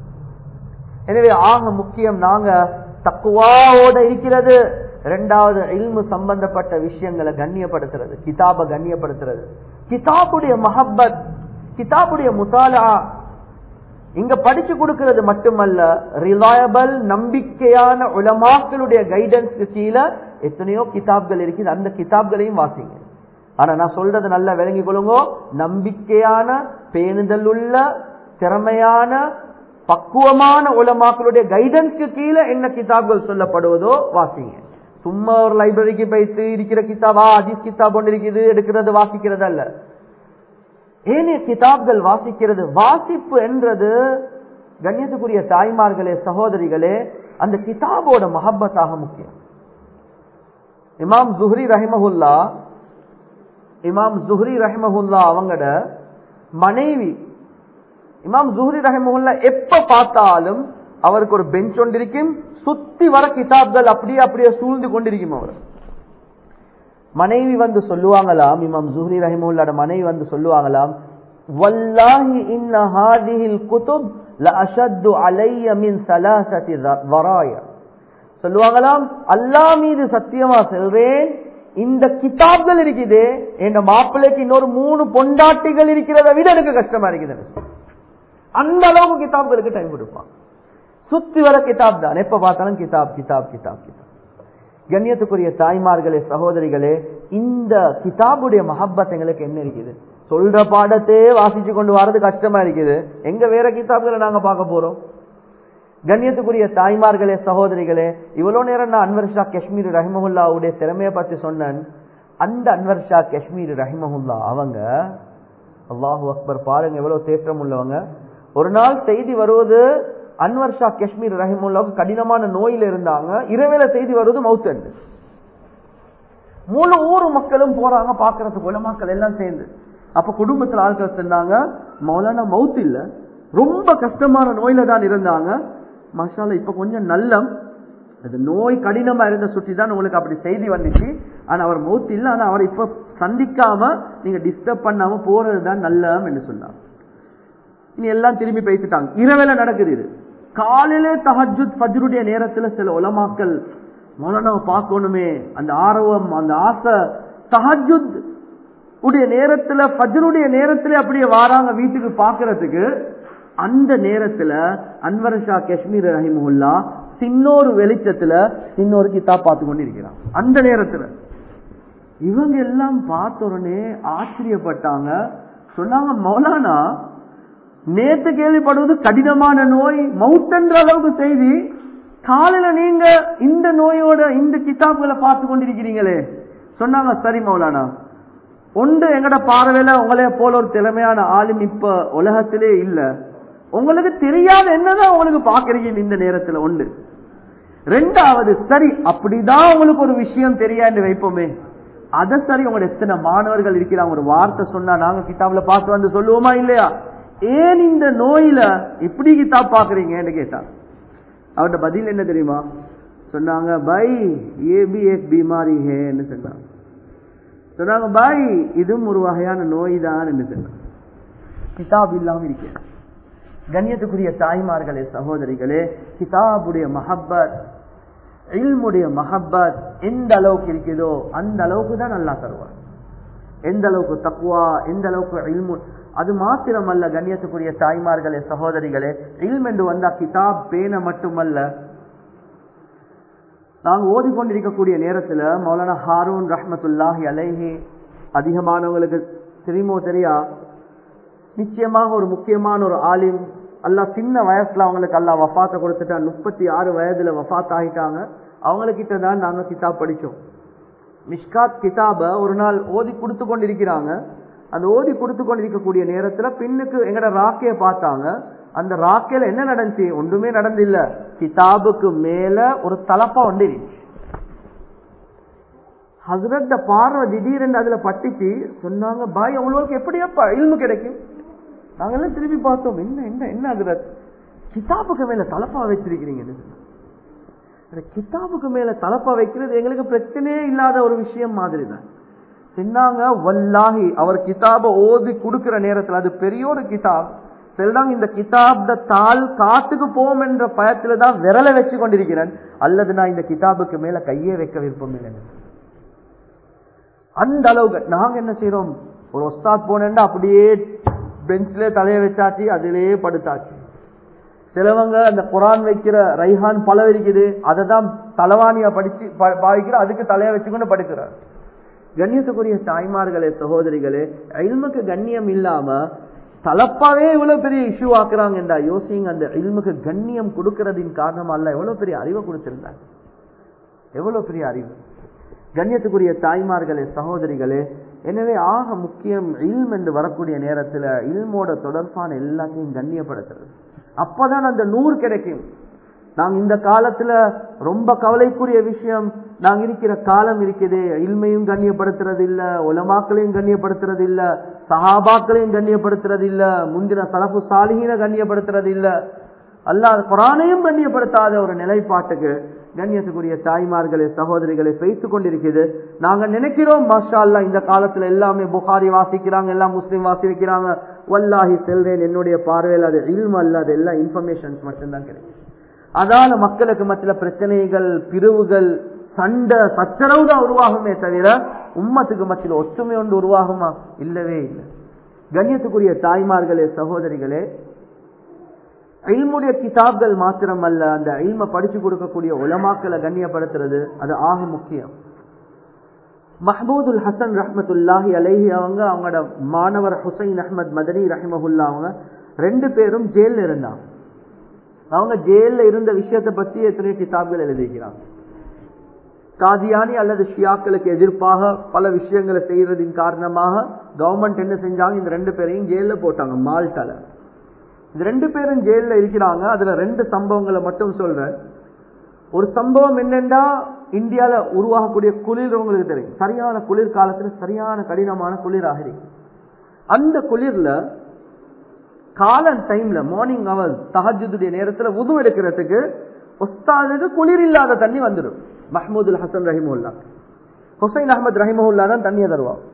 எனவே ஆக முக்கியம் நாங்க தக்குவாவோட இருக்கிறது. இரண்டாவது இல்மு சம்பந்தப்பட்ட விஷயங்களை கண்ணியப்படுத்துறது, கிதாபை கண்ணியப்படுத்துறது, கிதாபுடைய மஹப்பத், கிதாபுடைய முதாலா. இங்க படிச்சு கொடுக்கிறது மட்டுமல்ல, ரிலையபிள் நம்பிக்கையான உலமாக்களுடைய கைடன்ஸ்க்கு கீழே எத்தனையோ கிதாப்கள் இருக்குது, அந்த கிதாப்களையும் வாசிங்க. ஆனா நான் சொல்றது நல்லா விளங்கி கொள்ளுங்க, நம்பிக்கையான பேணுதல் உள்ள திறமையான பக்குவமான உலமாக்களுடைய கைடன்ஸ்க்கு கீழே என்ன கிதாப்கள் சொல்லப்படுவதோ வாசிங்க. சும்மா ஒரு லைப்ரரிக்கு போயிட்டு இருக்கிற கிதாபா ஹதீஸ் கிதாப் ஒன்று இருக்குது எடுக்கிறது வாசிக்கிறது அல்ல. ஏனைய கிதாப்கள் வாசிக்கிறது, வாசிப்பு என்றது கண்ணியத்துக்குரிய தாய்மார்களே சகோதரிகளே அந்த கிதாபோட மஹப்பத்தாக முக்கியம். இமாம் ஜுஹ்ரி ரஹிமஹுல்லா இமாம் ஜுஹ்ரி ரஹிமஹுல்லா அவங்கட மனைவி இமாம் ஜுஹ்ரி ரஹிமஹுல்லா எப்ப பார்த்தாலும் அவருக்கு ஒரு பெஞ்ச் ஒன்று இருக்கும், சுத்தி வர கிதாப்கள் அப்படியே அப்படியே சூழ்ந்து கொண்டிருக்கும். அவர் மனைவி வந்து சொல்லுவாங்களாம், இமாம் ஜுஹ்ரி ரஹிமஹுல்லாஹ் மனைவி வந்து சொல்லுவாங்களாம், வல்லாஹி இன்ன ஹாதிஹில் குதுப் லஅஷத்து அலைய மின் ஸலாஸதி வராயா. சொல்லுவாங்களாம், அல்லாஹ் மீது சத்தியமா சொல்றேன், இந்த கிதாப்கள் இருக்குதே என் மாப்பிள்ளைக்கு இன்னொரு மூணு பொண்டாட்டிகள் இருக்கிறத விட எனக்கு கஷ்டமா இருக்குது. அந்த அளவுக்கு கிதாப்களுக்கு டைம் கொடுப்பான். சுத்தி வர கிதாப் தான், எப்ப பார்த்தாலும் கிதாப் கிதாப் கிதாப் கிதாப். கண்ணியத்துக்குரிய தாய்மார்களே சகோதரிகளே, இந்த கிதாபுடைய மஹப்பத் எங்களுக்கு என்ன இருக்குது? சொல்ற பாடத்தையே வாசிச்சு கொண்டு வர்றது கஷ்டமா இருக்குது, எங்க வேற கிதாப்களை நாங்க பார்க்க போறோம்? கண்ணியத்துக்குரிய தாய்மார்களே சகோதரிகளே, இவ்வளவு நேரம் நான் அன்வர் ஷா காஷ்மீர் ரஹிமஹுல்லாவுடைய திறமையை பற்றி சொன்னேன். அந்த அன்வர் ஷா காஷ்மீர் ரஹிமஹுல்லா அவங்க, அல்லாஹு அக்பர், பாருங்க எவ்வளவு தேற்றம் உள்ளவங்க. ஒரு நாள் செய்தி வருவது அன்வர் ஷா காஷ்மீர் ரஹிமஹுல்லாவுக்கு கடினமான நோயில இருந்தாங்க. இரவேல செய்தி வருவது மவுத். முழு ஊர் மக்களும் போறாங்க பாக்குறதுக்கு, உலமாக்கள் எல்லாம் சேர்ந்து. அப்ப குடும்பத்தில் ஆட்கள் சொன்னாங்க, மௌலானா மவுத் இல்ல, ரொம்ப கஷ்டமான நோயில தான் இருந்தாங்க. மாஷாஅல்லாஹ் இப்ப கொஞ்சம் நல்லம், அது நோய் கடினமா இருந்த சுற்றி தான் உங்களுக்கு அப்படி செய்தி வந்துச்சு. ஆனா அவர் மவுத் இல்ல, ஆனா அவர் இப்ப சந்திக்காம நீங்க டிஸ்டர்ப் பண்ணாம போறதுதான் நல்லம் என்று சொன்னாங்க. இனி எல்லாம் திரும்பி பேசிட்டாங்க. இரவேல நடக்குது இது. காலையிலே தஹஜ்ஜுத் ஃபஜ்ருடைய நேரத்துல சில உலமாக்கள் மௌலானாவை பார்க்கணுமே அந்த ஆர்வம், அந்த ஆசை, தஹஜ்ஜுத் உடைய நேரத்துல ஃபஜ்ருடைய நேரத்துல அப்படியே வாராங்க வீட்டுக்கு பாக்குறதுக்கு. அந்த நேரத்துல அன்வர் ஷா காஷ்மீர் ரஹிமஹுல்லா சின்னொரு வெளிச்சத்துல சின்னொரு கிதாப் பார்த்து கொண்டு இருக்கிறான். அந்த நேரத்துல இவங்க எல்லாம் பார்த்த உடனே ஆச்சரியப்பட்டாங்க. சொன்னாங்க, மௌலானா நேத்து கேள்விப்படுவது கடினமான நோய், மவுத்தன்ற அளவுக்கு செய்தி, காலையில நீங்க இந்த நோயோட இந்த கிதாப்களை பார்த்து கொண்டிருக்கிறீங்களே. சொன்னாங்க, சரி மௌலானா, ஒன்று எங்கட பார்வையில உங்களே போல ஒரு திறமையான ஆளும் இப்ப உலகத்திலே இல்ல, உங்களுக்கு தெரியாத என்னதான் உங்களுக்கு பாக்குறீங்க இந்த நேரத்துல. ஒன்று. ரெண்டாவது, சரி அப்படிதான் உங்களுக்கு ஒரு விஷயம் தெரியாது வைப்போமே, அத சரி உங்களோட எத்தனை மாணவர்கள் இருக்கிறாங்க, ஒரு வார்த்தை சொன்னா நாங்க கிதாப்ல பார்த்து வந்து சொல்லுவோமா இல்லையா? ஏன் இந்த நோயில இப்படி கிதாப் பாக்குறீங்கன்னு கேட்டாங்க. அவரோட பதில் என்ன தெரியுமா? சொன்னாங்க, பாய் ஏ பி எக் பீமாரி ஹேன்னு சொன்னாங்க. சொன்னாங்க, பாய் இதுவும் ஒரு வகையான நோய் தான் என்று சொன்னாங்க. கிதாப் இல்லாம இருக்க. கண்ணியத்துக்குரிய தாய்மார்களே சகோதரிகளே, கிதாபுடைய மஹப்பத், இல்முடைய மஹப்பத் எந்த அளவுக்கு இருக்குதோ அந்த அளவுக்கு தான் நல்லா தருவார். எந்த அளவுக்கு தக்வா, எந்த அளவுக்கு இல்மு. அது மாத்திரமல்ல கண்ணியத்துக்குரிய தாய்மார்களே சகோதரிகளே, இல்ம் என்று வந்தா கிதாப் பேன மட்டுமல்ல. நாங்க ஓதிக்கொண்டிருக்கக்கூடிய நேரத்துல மௌலானா ஹாரூன் ரஹ்மத்துல்லாஹி அலைஹி, அதிகமானவங்களுக்கு தெரியுமோ தெரியா, நிச்சயமாக ஒரு முக்கியமான ஒரு ஆலிம். அல்லாஹ் சின்ன வயசுல அவங்களுக்கு அல்லாஹ் வஃபாத்தை கொடுத்துட்டான். முப்பத்தி ஆறு வயதுல வஃபாத் ஆகிட்டாங்க. அவங்ககிட்ட தான் நாங்க கிதாப் படிச்சோம். மிஷ்காத் கிதாப ஒரு நாள் ஓதி கொடுத்து கொண்டிருக்கிறாங்க. அந்த ஓதி கொடுத்து கொண்டிருக்கக்கூடிய நேரத்துல பின்னுக்கு எங்கட ராக்கைய பார்த்தாங்க. அந்த ராக்கையில என்ன நடந்துச்சு? ஒன்றுமே நடந்தில்ல. கிதாபுக்கு மேல ஒரு தலப்பா ஒன்று இருந்துச்சு. ஹஸ்ரத் பார்வை திடீரென்று அதுல பட்டுச்சு. சொன்னாங்க, பாய் உங்களுக்கு எப்படியாப்பா இல்மு கிடைக்கும்? நாங்கெல்லாம் திரும்பி பார்த்தோம், என்ன என்ன என்ன ஹஸ்ரத் கிதாபுக்கு மேல தலப்பா வச்சிருக்கிறீங்க? கிதாபுக்கு மேல தலப்பா வைக்கிறது எங்களுக்கு பிரச்சனையே இல்லாத ஒரு விஷயம் மாதிரி தான். சொன்னாங்க, வல்லாஹி அவர் கிதாப ஓதி கொடுக்கிற நேரத்தில், அது பெரிய ஒரு கிதாப், செல்றாங்க இந்த கிதாப் தாள் காத்துக்கு போம் என்ற பயத்துல தான் விரலை வச்சு கொண்டிருக்கிறேன், அல்லது நான் இந்த கிதாபுக்கு மேல கையே வைக்க விருப்பம் இல்லை. அந்த அளவுக்கு நாங்க என்ன செய்யறோம், ஒரு ஒஸ்தாத் போனேன்னா அப்படியே பெஞ்சிலே தலைய வச்சாச்சு, அதிலேயே படுத்தாச்சு. சிலவங்க அந்த குரான் வைக்கிற ரைஹான் பழம் இருக்குது, அதை தான் தலவாணியா படிச்சு பாவிக்கிற, அதுக்கு தலைய வச்சுக்கொண்டு படுக்கிறார். கண்ணியத்துக்குரிய தாய்மார்களே சகோதரிகளே, இல்முக்கு கண்ணியம் இல்லாம தலப்பாவே இவ்வளவு பெரிய இஷ்யூ ஆக்குறாங்க என்றா யோசிங்க. அந்த இல்முக்கு கண்ணியம் கொடுக்கறதின் காரணமா அல்ல எவ்வளவு பெரிய அறிவை கொடுத்திருந்தாங்க, எவ்வளவு பெரிய அறிவு. கண்ணியத்துக்குரிய தாய்மார்களே சகோதரிகளே, எனவே ஆக முக்கியம் இல்ம் என்று வரக்கூடிய நேரத்துல இல்மோட தொடர்பான எல்லாத்தையும் கண்ணியப்படுத்துறது. அப்பதான் அந்த நூறு கிடைக்கும். நாங்க இந்த காலத்துல ரொம்ப கவலைக்குரிய விஷயம், நாங்க இருக்கிற காலம் இருக்குது, இல்மையும் கண்ணியப்படுத்துறது இல்ல, உலமாக்களையும் கண்ணியப்படுத்துறது இல்ல, சஹாபாக்களையும் கண்ணியப்படுத்துறது இல்ல, முந்தின சலஃபு சாலிஹீன கண்ணியப்படுத்துறது இல்ல, அல்லாஹ் குர்ஆனையும் கண்ணியப்படுத்தாத ஒரு நிலைப்பாட்டுக்கு கண்ணியத்துக்குரிய தாய்மார்களே சகோதரிகளை பேசிக் கொண்டிருக்கிறது. நாங்க நினைக்கிறோம் மாஷா அல்லாஹ் இந்த காலத்துல எல்லாமே புகாரி வாசிக்கிறாங்க, எல்லாம் முஸ்லிம் வாசிக்கிறாங்க. வல்லாஹி செல்றேன், என்னுடைய பார்வையில் அது இல்மு அல்ல, அது எல்லாம் இன்ஃபர்மேஷன்ஸ் மட்டும்தான் கிடைக்கும். அதால மக்களுக்கு மத்திய பிரச்சனைகள், பிரிவுகள், சண்டை சச்சரவு தான் உருவாகுமே தவிர உம்மத்துக்கு மத்தியில் ஒற்றுமை ஒன்று உருவாகுமா? இல்லவே இல்லை. கண்ணியத்துக்குரிய தாய்மார்களே சகோதரிகளே, இல்முடைய கிதாப்கள் மாத்திரம் அல்ல, அந்த இல்ம படிச்சு கொடுக்கக்கூடிய உலமாக்களை கண்ணியப்படுத்துறது அது ஆக முக்கியம். மஹ்மூதுல் ஹசன் ரஹ்மத்துல்லாஹி அலைஹி அவங்க அவங்களோட மாணவர் ஹுசைன் அஹ்மத் மதனி ரஹிமஹுல்லா அவங்க ரெண்டு பேரும் ஜெயில இருந்தாங்க. அவங்க ஜெயில இருந்த விஷயத்தை பத்தி எத்தனை கிதாப்கள் எழுதிக்கிறாங்க. காதியானி அல்லது ஷியாக்களுக்கு எதிர்ப்பாக பல விஷயங்களை செய்யறதின் காரணமாக கவர்மெண்ட் என்ன செஞ்சாங்க, இந்த ரெண்டு பேரையும் ஜெயில போட்டாங்க மால்டால. இந்த ரெண்டு பேரும் ஜெயில இருக்கிறாங்க. அதுல ரெண்டு சம்பவங்களை மட்டும் சொல்றேன். ஒரு சம்பவம் என்னென்றா, இந்தியால உருவாகக்கூடிய குளிர் உங்களுக்கு தெரியும், சரியான குளிர் காலத்துல சரியான கடினமான குளிர் ஆகிருக்கு. அந்த குளிர்ல காலன் டைம்ல மார்னிங் அவர் தஹஜ்ஜுடைய நேரத்துல வுது எடுக்கிறதுக்கு உஸ்தாதுக்கு குளிர் இல்லாத தண்ணி வந்துடும். மஹ்மூதுல் ஹசன் ரஹிமஹுல்லா, ஹுசைன் அஹ்மத் ரஹிமஹுல்லா தான் தண்ணியை தருவாங்க.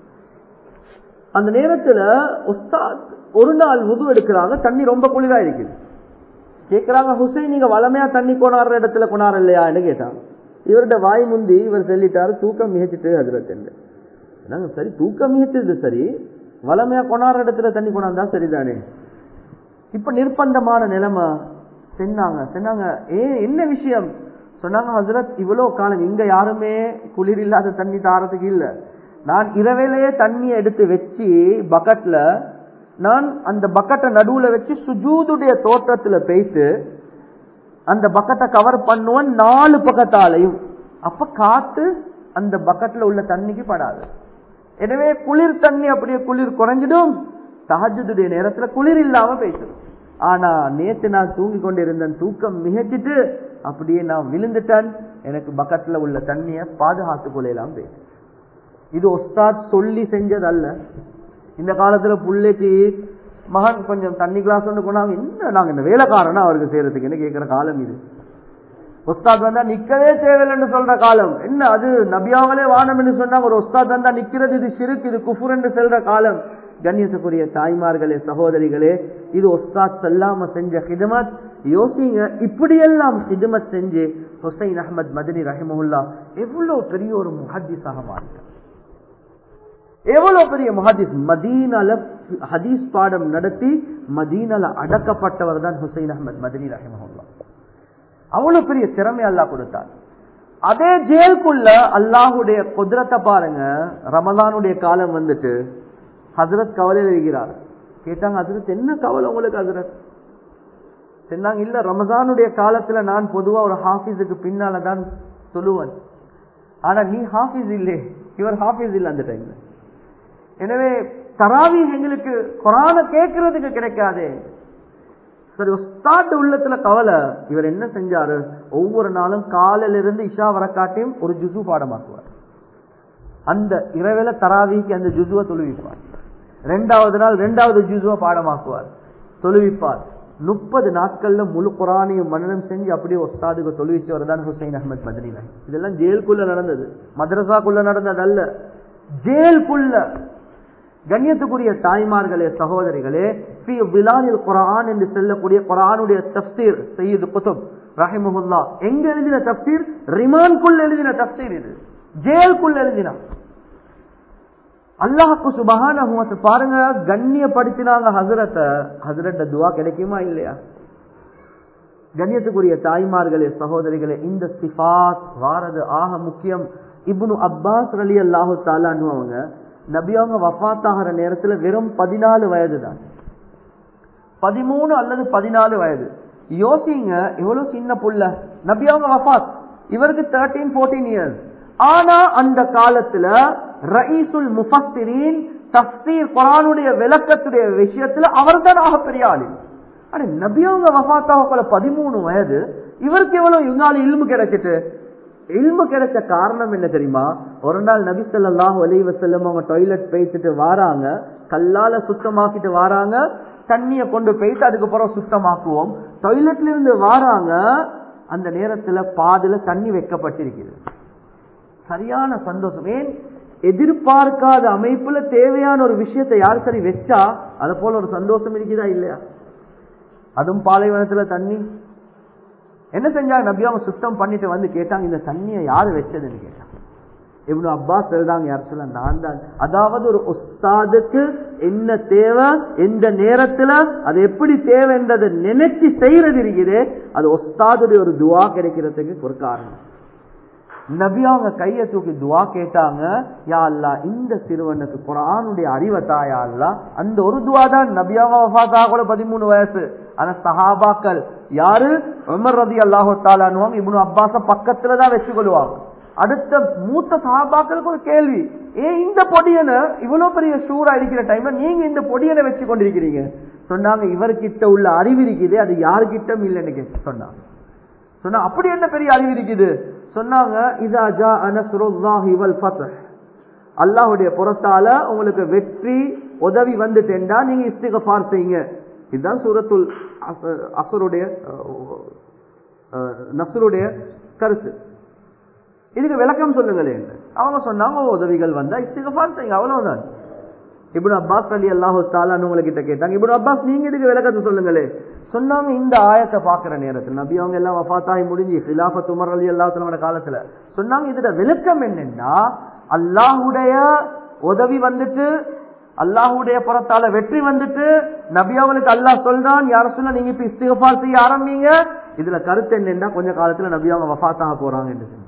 அந்த நேரத்துல உஸ்தாத் ஒரு நாள் வுது எடுக்கிறாங்க, தண்ணி ரொம்ப குளிரா இருக்குது. கேட்கிறாங்க, ஹுசைன் நீங்க வளமையா தண்ணி கொண்டாடுற இடத்துல கொண்டாட இல்லையான்னு கேட்டாங்க. இவருடைய வாய் முந்தி இவர் சொல்லிட்டாரு, தூக்கம் மிகச்சிட்டு அதுல சரி தூக்கம் மிகச்சது சரி, வளமையா கொண்டாடுற இடத்துல தண்ணி கொண்டாந்தா சரிதானே. இப்ப நிர்பந்தமான நிலைமை சொன்னாங்க சொன்னாங்க ஏ என்ன விஷயம் சொன்னாங்க, ஹசரத் இவ்வளவு காலம் இங்க யாருமே குளிர் இல்லாத தண்ணி தாரத்துக்கு இல்ல, நான் இரவிலேயே தண்ணியை எடுத்து வச்சு பக்கெட்ல நான் அந்த பக்கெட்டை நடுவுல வச்சு சுஜூதுடைய தோற்றத்துல பேய்த்து அந்த பக்கெட்டை கவர் பண்ணுவேன் நாலு பக்கத்தாலையும். அப்ப காத்து அந்த பக்கெட்ல உள்ள தண்ணிக்கு படாது. எனவே குளிர் தண்ணி அப்படியே குளிர் குறைஞ்சிடும், தஹஜ்ஜுடைய நேரத்துல குளிர் இல்லாம பேசிடும். ஆனா நேத்து நான் தூங்கி கொண்டு இருந்தேன், தூக்கம் மிகச்சிட்டு அப்படியே நான் விழுந்துட்டேன், எனக்கு பக்கெட்ல உள்ள தண்ணிய பாதுகாத்து கொள்ளலாம் பேசு. இது உஸ்தாத் சொல்லி செஞ்சது அல்ல. இந்த காலத்துல புள்ளைக்கு மகன் கொஞ்சம் தண்ணி கிளாஸ் ஒன்று கொண்டாங்க, என்ன நாங்க இந்த வேலைக்காரனா அவருக்கு செய்யறதுக்கு என்ன கேட்கிற காலம் இது. உஸ்தாத் வந்தா நிக்கவே தேவையில்லைன்னு சொல்ற காலம் என்ன, அது நபியாவலே வானம் என்று சொன்னாங்க. ஒரு உஸ்தாத் வந்தா நிக்கிறது இது ஷிர்க், இது குஃபுர் என்று சொல்ற காலம். கண்ணியத்துக்குரிய தாய்மார்களே சகோதரிகளே, இது உஸ்தாத் சொல்லாம செஞ்ச ஹிதமத். யோசிங்க, இப்படியெல்லாம் ஹிதமத் செஞ்சு ஹுசைன் அஹ்மத் மதனி ரஹிமஹுல்லா எவ்வளவு பெரிய ஒரு முஹத்திஸாக மாறினார், எவ்வளவு பெரிய முஹத்திஸ். மதீனால ஹதீஸ் பாடம் நடத்தி மதீனால அடக்கப்பட்டவர் தான் ஹுசைன் அஹ்மத் மதனி ரஹிமஹுல்லா. அவ்வளவு பெரிய திறமை அல்லாஹ் கொடுத்தார். அதே ஜெயிலுக்குள்ள அல்லாஹுடைய குதிரத்தை பாருங்க. ரமலானுடைய காலம் வந்துட்டு ஹசரத் கவலையில் இருக்கிறார். கேட்டாங்க, ஹசரத் என்ன கவலை உங்களுக்கு ஹசரத்? சொன்னாங்க, இல்ல ரமலானுடைய காலத்துல நான் பொதுவா ஒரு ஹாஃபிஸுக்கு பின்னாலதான் சொல்லுவேன், ஆனா நீ ஹாஃபிஸ் இல்லே, இவர் ஹாஃபிஸ் இல்ல அந்த டைம்ல. எனவே தராவி எங்களுக்கு குரான கேட்கறதுக்கு கிடைக்காது. சரி, உஸ்தாத் உள்ளத்துல கவலை. இவர் என்ன செஞ்சாரு, ஒவ்வொரு நாளும் காலையில இருந்து இஷா வர காட்டியும் ஒரு ஜுசு பாடமாக்குவார். அந்த இரவேல தராவிக்கு அந்த ஜுசுவை தொழுவிப்பார். ரெண்டாவது நாள் ரெண்டாவது ஜுசுவை பாடமாக்குவார், தொழுவிப்பார். முப்பது நாட்கள்ல முழு குரானையும் மனனம் செஞ்சு அப்படியே உஸ்தாதுக்கு தொழுவிச்சவர் தான் ஹுசைன் அஹ்மத் மதனி. இதெல்லாம் ஜெயிலுக்குள்ள நடந்தது, மதரசாக்குள்ள நடந்தது அல்ல, ஜெயிலுக்குள்ள. கண்ணியத்துக்குரிய தாய்மார்களே சகோதரிகளே, குர்ஆன் என்று சொல்லக்கூடிய குர்ஆனுடைய தஃப்சீர் சையீத் குதுப் ரஹிமஹுல்லா எங்க எழுதின தஃப்சீர்? ரிமான்குள்ள எழுதின தஃப்சீர். இது ஜெயிலுக்குள்ள எழுதினா. அல்லாஹ்வுக்கு சுப்ஹானஹு வ தஆலா பாருங்க கண்ணியப்படுத்தினாங்க ஹஜ்ரத். ஹஜ்ரத் துஆ கிடைக்குமா இல்லையா? கண்ணியத்துக்குரிய தாய்மார்களே சகோதரிகளே, இந்த சிஃபாத் வாரது ஆக முக்கியம். இப்னு அப்பாஸ் ரலியல்லாஹு தஆலா அன்ஹு அவங்க நபி அவங்க வஃபாத் ஆகிற நேரத்துல வெறும் பதினாலு வயது தான், பதிமூணு அல்லது பதினாலு வயது. யோசிங்க, எவ்வளவு சின்ன புள்ள. நபி அவங்க வஃபாத், இவருக்கு தேர்ட்டீன் ஃபோர்டீன் இயர்ஸ். ஆனா அந்த காலத்துல ரயீசுல் முஃபஸ்ஸிரீன் தஃப்சீர் குர்ஆனுடைய விளக்கத்துடைய விஷயத்துல அவர் தான் ஆக பெரிய ஆளு. அட நபி அவங்க வஃபாத் ஆகல பதிமூணு வயது, இவருக்கு எவ்வளவு இவனால இல்மு கிடைச்சிட்டு. இல்மு கிடைச்ச காரணம் என்ன தெரியுமா? ஒரு நாள் நபி ஸல்லல்லாஹு அலைஹி வஸல்லம் அவங்க டாய்லெட் போயிட்டு வாராங்க, கல்லால சுத்தமாக்கிட்டு வாராங்க, தண்ணிய கொண்டு போயிட்டு அதுக்கப்புறம் சுத்தமாக்குவோம். டாய்லெட்ல இருந்து வாராங்க, அந்த நேரத்துல பாதுல தண்ணி வைக்கப்பட்டிருக்கிறது. சரியான சந்தோஷம். ஏன் எதிர்பார்க்காத அமைப்புல தேவையான ஒரு விஷயத்தை யார் சரி வச்சா அத போல ஒரு சந்தோஷம் இருக்குதா இல்லையா? அதுவும் பாலைவனத்துல தண்ணி. என்ன செஞ்சாங்க, நபி அவங்க சுத்தம் பண்ணிட்டு வந்து கேட்டாங்க, இந்த தண்ணியை யாரு வச்சதுன்னு கேட்டாங்க. இப்னு அப்பாஸ் சொல்றாங்க, யார் சொல்ல நான் தான். அதாவது ஒரு உஸ்தாதுக்கு என்ன தேவை, எந்த நேரத்துல அது எப்படி தேவைன்றதை நினைச்சு செய்யறது இருக்குது. அது உஸ்தாதுடைய ஒரு துவா கிடைக்கிறதுக்கு ஒரு காரணம். நபி அவங்க கையை தூக்கி துவா கேட்டாங்க, யா அல்லாஹ் இந்த சிறுவனுக்கு குர்ஆனுடைய அறிவை தாயா அல்லாஹ். அந்த ஒரு துவா தான். நபி அவங்க வஃபாத் ஆகல பதிமூணு வயசு. ஆனா சஹாபாக்கள் யாரு, உமர் ரலியல்லாஹு தஆலா அன்ஹு இப்னு அப்பாஸ பக்கத்துல தான் வச்சு கொள்வாங்க. அடுத்த மூத்த சஹாபாக்களுக்கு ஒரு கேள்வி, ஏன் இந்த பொடியனை இவ்வளவு பெரிய ஷூரா இருக்கிற டைம்ல நீங்க இந்த பொடியனை வச்சு கொண்டிருக்கிறீங்க? சொன்னாங்க, இவர்கிட்ட உள்ள அறிவு இருக்குது, அது யாருக்கிட்டும் இல்லைன்னு சொன்னாங்க. சொன்னா அப்படி என்ன பெரிய அறிவு இருக்குது? சொன்னாங்க, இதா ஜாஅ நஸ்ருல்லாஹி வல் ஃபத்ஹ், அல்லாஹ்வுடைய புறத்தால உங்களுக்கு வெற்றி உதவி வந்துட்டேன்டா நீங்க இஸ்திக்ஃபார் செய்யுங்க. இதுதான் சூரத்துல் அஸ்ருடைய நஸ்ருடைய கருத்து. இதுக்கு விளக்கம் சொல்லுங்களேன். அவங்க சொன்னாங்க, உதவிகள் வந்தா இஸ்திக்ஃபார் செய்யுங்க, அவ்வளவுதான். இப்னு அப்பாஸ் ரலியல்லாஹு தஆலா உங்களுக்கு கிட்ட கேட்டாங்க, இப்னு அப்பாஸ் நீங்க இதுக்கு விளக்கத்தை சொல்லுங்களே. சொன்னாங்க, இந்த ஆயத்தை பாக்குற நேரத்தில் நபி அவங்க எல்லாம் வஃபாத்தாகி முடிஞ்சு ஹிலாஃபத் உமர் ரலியல்லாஹு தஆலா காலத்துல சொன்னாங்க, இதோட விளக்கம் என்னன்னா, அல்லாஹ்வுடைய உதவி வந்துட்டு, அல்லாஹ்வுடைய புறத்தால வெற்றி வந்துட்டு, நபி அவங்களுக்கு அல்லாஹ் சொல்றான், யார சொன்னா நீங்க இப்ப இஸ்திக்ஃபார் செய்ய ஆரம்பிங்க. இதுல கருத்து என்னன்னா, கொஞ்ச காலத்துல நபி அவங்க வஃபாத்தாக போறாங்க என்று சொன்னாங்க.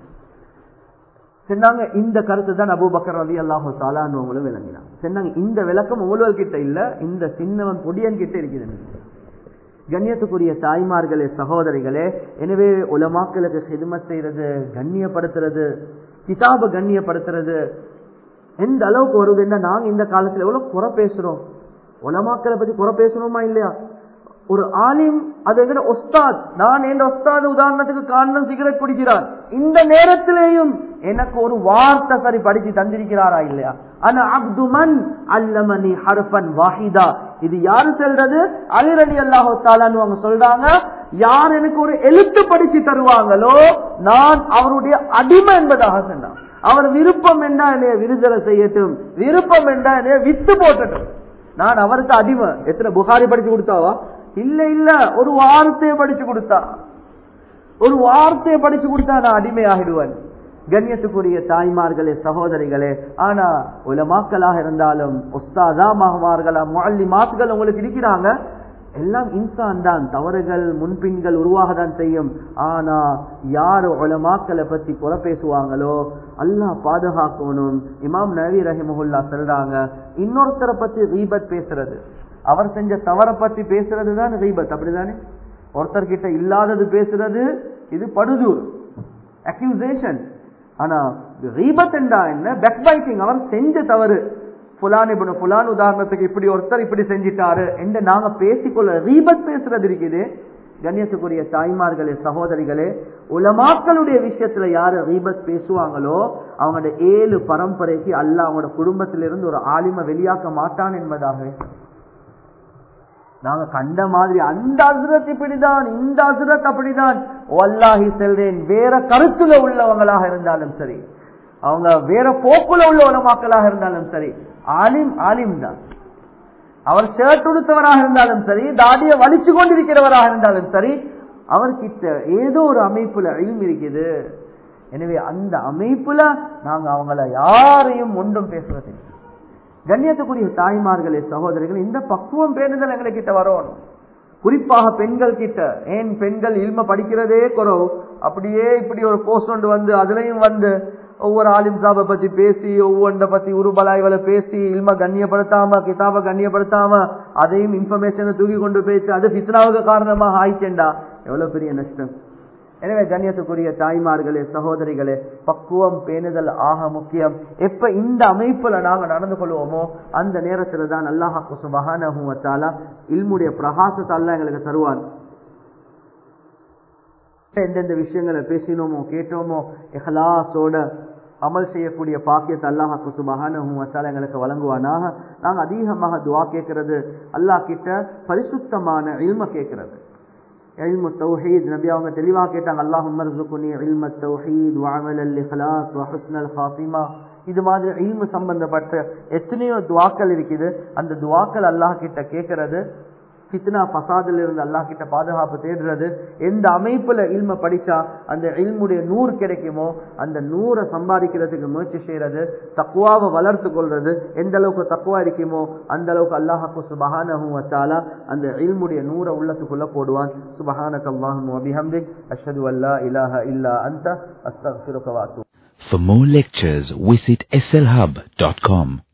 சொன்னாங்க, இந்த கருத்து தான் அபூபக்கர் ரலியல்லாஹு தஆலா அன்ஹுவும் விளங்கினாங்க. சொன்னாங்க, இந்த விளக்கம் உங்களுக்கு கிட்ட இல்ல, இந்த சின்னவன் பொடியன் கிட்ட இருக்குது. கண்ணியத்துக்குரிய தாய்மார்களே, சகோதரிகளே, எனவே உலமாக்களுக்கு ஹிதமத் செய்யறது, கண்ணியப்படுத்துறது, கிதாப கண்ணியப்படுத்துறது எந்த அளவுக்கு வருதுன்னா, நாங்க இந்த காலத்துல எவ்வளவு குறை பேசுறோம். உலமாக்களை பத்தி குறை பேசணுமா இல்லையா? ஒரு ஆலிம், அது எங்க உஸ்தாத், நான் என் உஸ்தாத் உதாரணத்துக்கு காரணம் சிகரெட் குடிக்கிறார், இந்த நேரத்திலேயும் எனக்கு ஒரு வார்த்தை சரி படிச்சு தந்திருக்கிறாரா இல்லையா? ஆனா அப்துமன் அல்லமனி ஹர்ஃபன் வாஹிதா, இது யாரு சொல்றது? அலி ரலியல்லாஹு தஆலா அவங்க சொல்றாங்க, யார் எனக்கு ஒரு எழுத்து படிச்சு தருவாங்களோ நான் அவருடைய அடிமை என்பதாக சொன்னாங்க. அவர் விருப்பம் என்ன என்னைய விருதலை செய்யட்டும், விருப்பம் என்ன என்னைய வித்து போட்டட்டும், நான் அவருக்கு அடிமை. எத்தனை புகாரி படிச்சு கொடுத்தாவா? இல்ல இல்ல, ஒரு வார்த்தையை படிச்சு கொடுத்தா, ஒரு வார்த்தையை படிச்சு கொடுத்தா நான் அடிமையாகிடுவேன். கண்ணியத்துக்குரிய தாய்மார்களே, சகோதரிகளே, ஆனா உலமாக்களாக இருந்தாலும் உஸ்தாதாமார்களா முஅல்லிமாத்கள் உங்களுக்கு இருக்கிறாங்க, எல்லாம் இன்சான் தான், தவறுகள் முன்பின்கள் உருவாக தான் செய்யும். ஆனா யாரு உலமாக்களை பத்தி குறை பேசுவாங்களோ அல்லாஹ் பாதுகாக்கணும். இமாம் நவவி ரஹிமஹுல்லா சொல்றாங்க, இன்னொருத்தரை பத்தி கீபத் பேசுறது, அவர் செஞ்ச தவறை பத்தி பேசுறது தான் கீபத், அப்படிதானே? ஒருத்தர் கிட்ட இல்லாதது பேசுறது இது படுதூர், அக்யூசேஷன். ஆனா கீபத் என்றா என்ன? Back biting. அவர் செஞ்ச தவறு, புலான் இப்னு புலான் உதாரணத்துக்கு இப்படி ஒருத்தர் இப்படி செஞ்சிட்டாரு என்று நாங்க பேசிக்கொள்ள கீபத் பேசுறது இருக்குது. கண்ணியத்துக்குரிய தாய்மார்களே, சகோதரிகளே, உலமாக்களுடைய விஷயத்துல யாரு கீபத் பேசுவாங்களோ அவங்களோட ஏழு பரம்பரைக்கு அல்லாஹ் அவங்களோட குடும்பத்திலிருந்து ஒரு ஆலிம வெளியாக்க மாட்டான் என்பதாக நாங்க கண்ட மாதிரி அந்த அஸ்ரத் இப்படிதான், இந்த அஸ்ரத் அப்படிதான். வல்லாஹி சொல்றேன், வேற கருத்துல உள்ளவங்களாக இருந்தாலும் சரி, அவங்க வேற போக்குல உள்ள உலமாக்களாக இருந்தாலும் சரி, ஆலிம் ஆலிம் தான். அவர் ஷர்ட் உடுத்தவராக இருந்தாலும் சரி, தாடியை வலிச்சு கொண்டிருக்கிறவராக இருந்தாலும் சரி, அவர்கிட்ட ஏதோ ஒரு அமைப்புல இல்ம் இருக்குது. எனவே அந்த அமைப்புல நாங்க அவங்கள யாரையும் ஒன்றும் பேசுறது. கண்ணியத்துக்குரிய தாய்மார்களே, சகோதரிகள், இந்த பக்குவம் பேணுதல் எங்களை கிட்ட வரணும். குறிப்பாக பெண்கள் கிட்ட. ஏன் பெண்கள் இல்ம படிக்கிறதே குறவு, அப்படியே இப்படி ஒரு போஸ்ட் ஒன்று வந்து அதுலயும் வந்து ஒவ்வொரு ஆலிம் சாபை பத்தி பேசி, ஒவ்வொன்றை பத்தி உருபலாய்களை பேசி, இல்ம கண்ணியப்படுத்தாம, கிதாப கண்ணியப்படுத்தாம, அதையும் இன்ஃபர்மேஷனை தூக்கி கொண்டு போயிட்டு அது ஃபித்னாவுக்கு காரணமாக ஆயிட்டேன்டா, எவ்வளவு பெரிய நஷ்டம். எனவே கண்ணியத்துக்குரிய தாய்மார்களே, சகோதரிகளே, பக்குவம் பேணுதல் ஆக முக்கியம். எப்ப இந்த அமைப்புல நாங்க நடந்து கொள்வோமோ அந்த நேரத்துல தான் அல்லாஹ் சுப்ஹானஹு வ தஆலா இல்முடைய பிரகாசத்தை அல்லாஹ் எங்களுக்கு தருவான். எந்தெந்த விஷயங்களை பேசினோமோ கேட்டோமோ இஹ்லாஸோட அமல் செய்யக்கூடிய பாக்கியத்தை அல்லாஹ் சுப்ஹானஹு வ தஆலா எங்களுக்கு வழங்குவானாக. நாங்க அதிகமாக துஆ கேட்கிறது அல்லாஹ் கிட்ட பரிசுத்தமான இல்ம கேட்கிறது. இல்மு தௌஹீத் நபி அவங்க தெளிவா கேட்டாங்க, அல்லாஹும்ம ர்ஸுக்னி இல்ம தௌஹீத் வ அமலல் இஹ்லாஸ் வ ஹுஸ்னல் ஃபாத்திமா. இது மாதிரி இல்மு சம்பந்தப்பட்ட எத்தனையோ துஆக்கள் இருக்குது. அந்த துஆக்கள் அல்லாஹ் கிட்ட கேட்கிறது ஃபித்னா ஃபசாதில் இருந்து அல்லாஹ் கிட்ட பாதுகாப்பு தேடுறது. எந்த அமைப்புல இல்ம படிச்சா அந்த இல்முடைய நூறு கிடைக்குமோ அந்த நூறை சம்பாதிக்கிறதுக்கு முயற்சி செய்யறது. தக்வாவை வளர்த்து கொள்றது. எந்த அளவுக்கு தக்வா இருக்குமோ அந்த அளவுக்கு அல்லாஹ் சுப்ஹானஹு வ தஆலா அந்த இல்முடைய நூறை உள்ளத்துக்குள்ள போடுவான். சுப்ஹானக அல்லாஹும்ம வ பிஹம்திக் அஷ்ஹது அல்லா இலாஹா இல்லா அன்த அஸ்தக்ஃபிருக வ அத்தூபு. For more lectures, visit S L Hub dot com.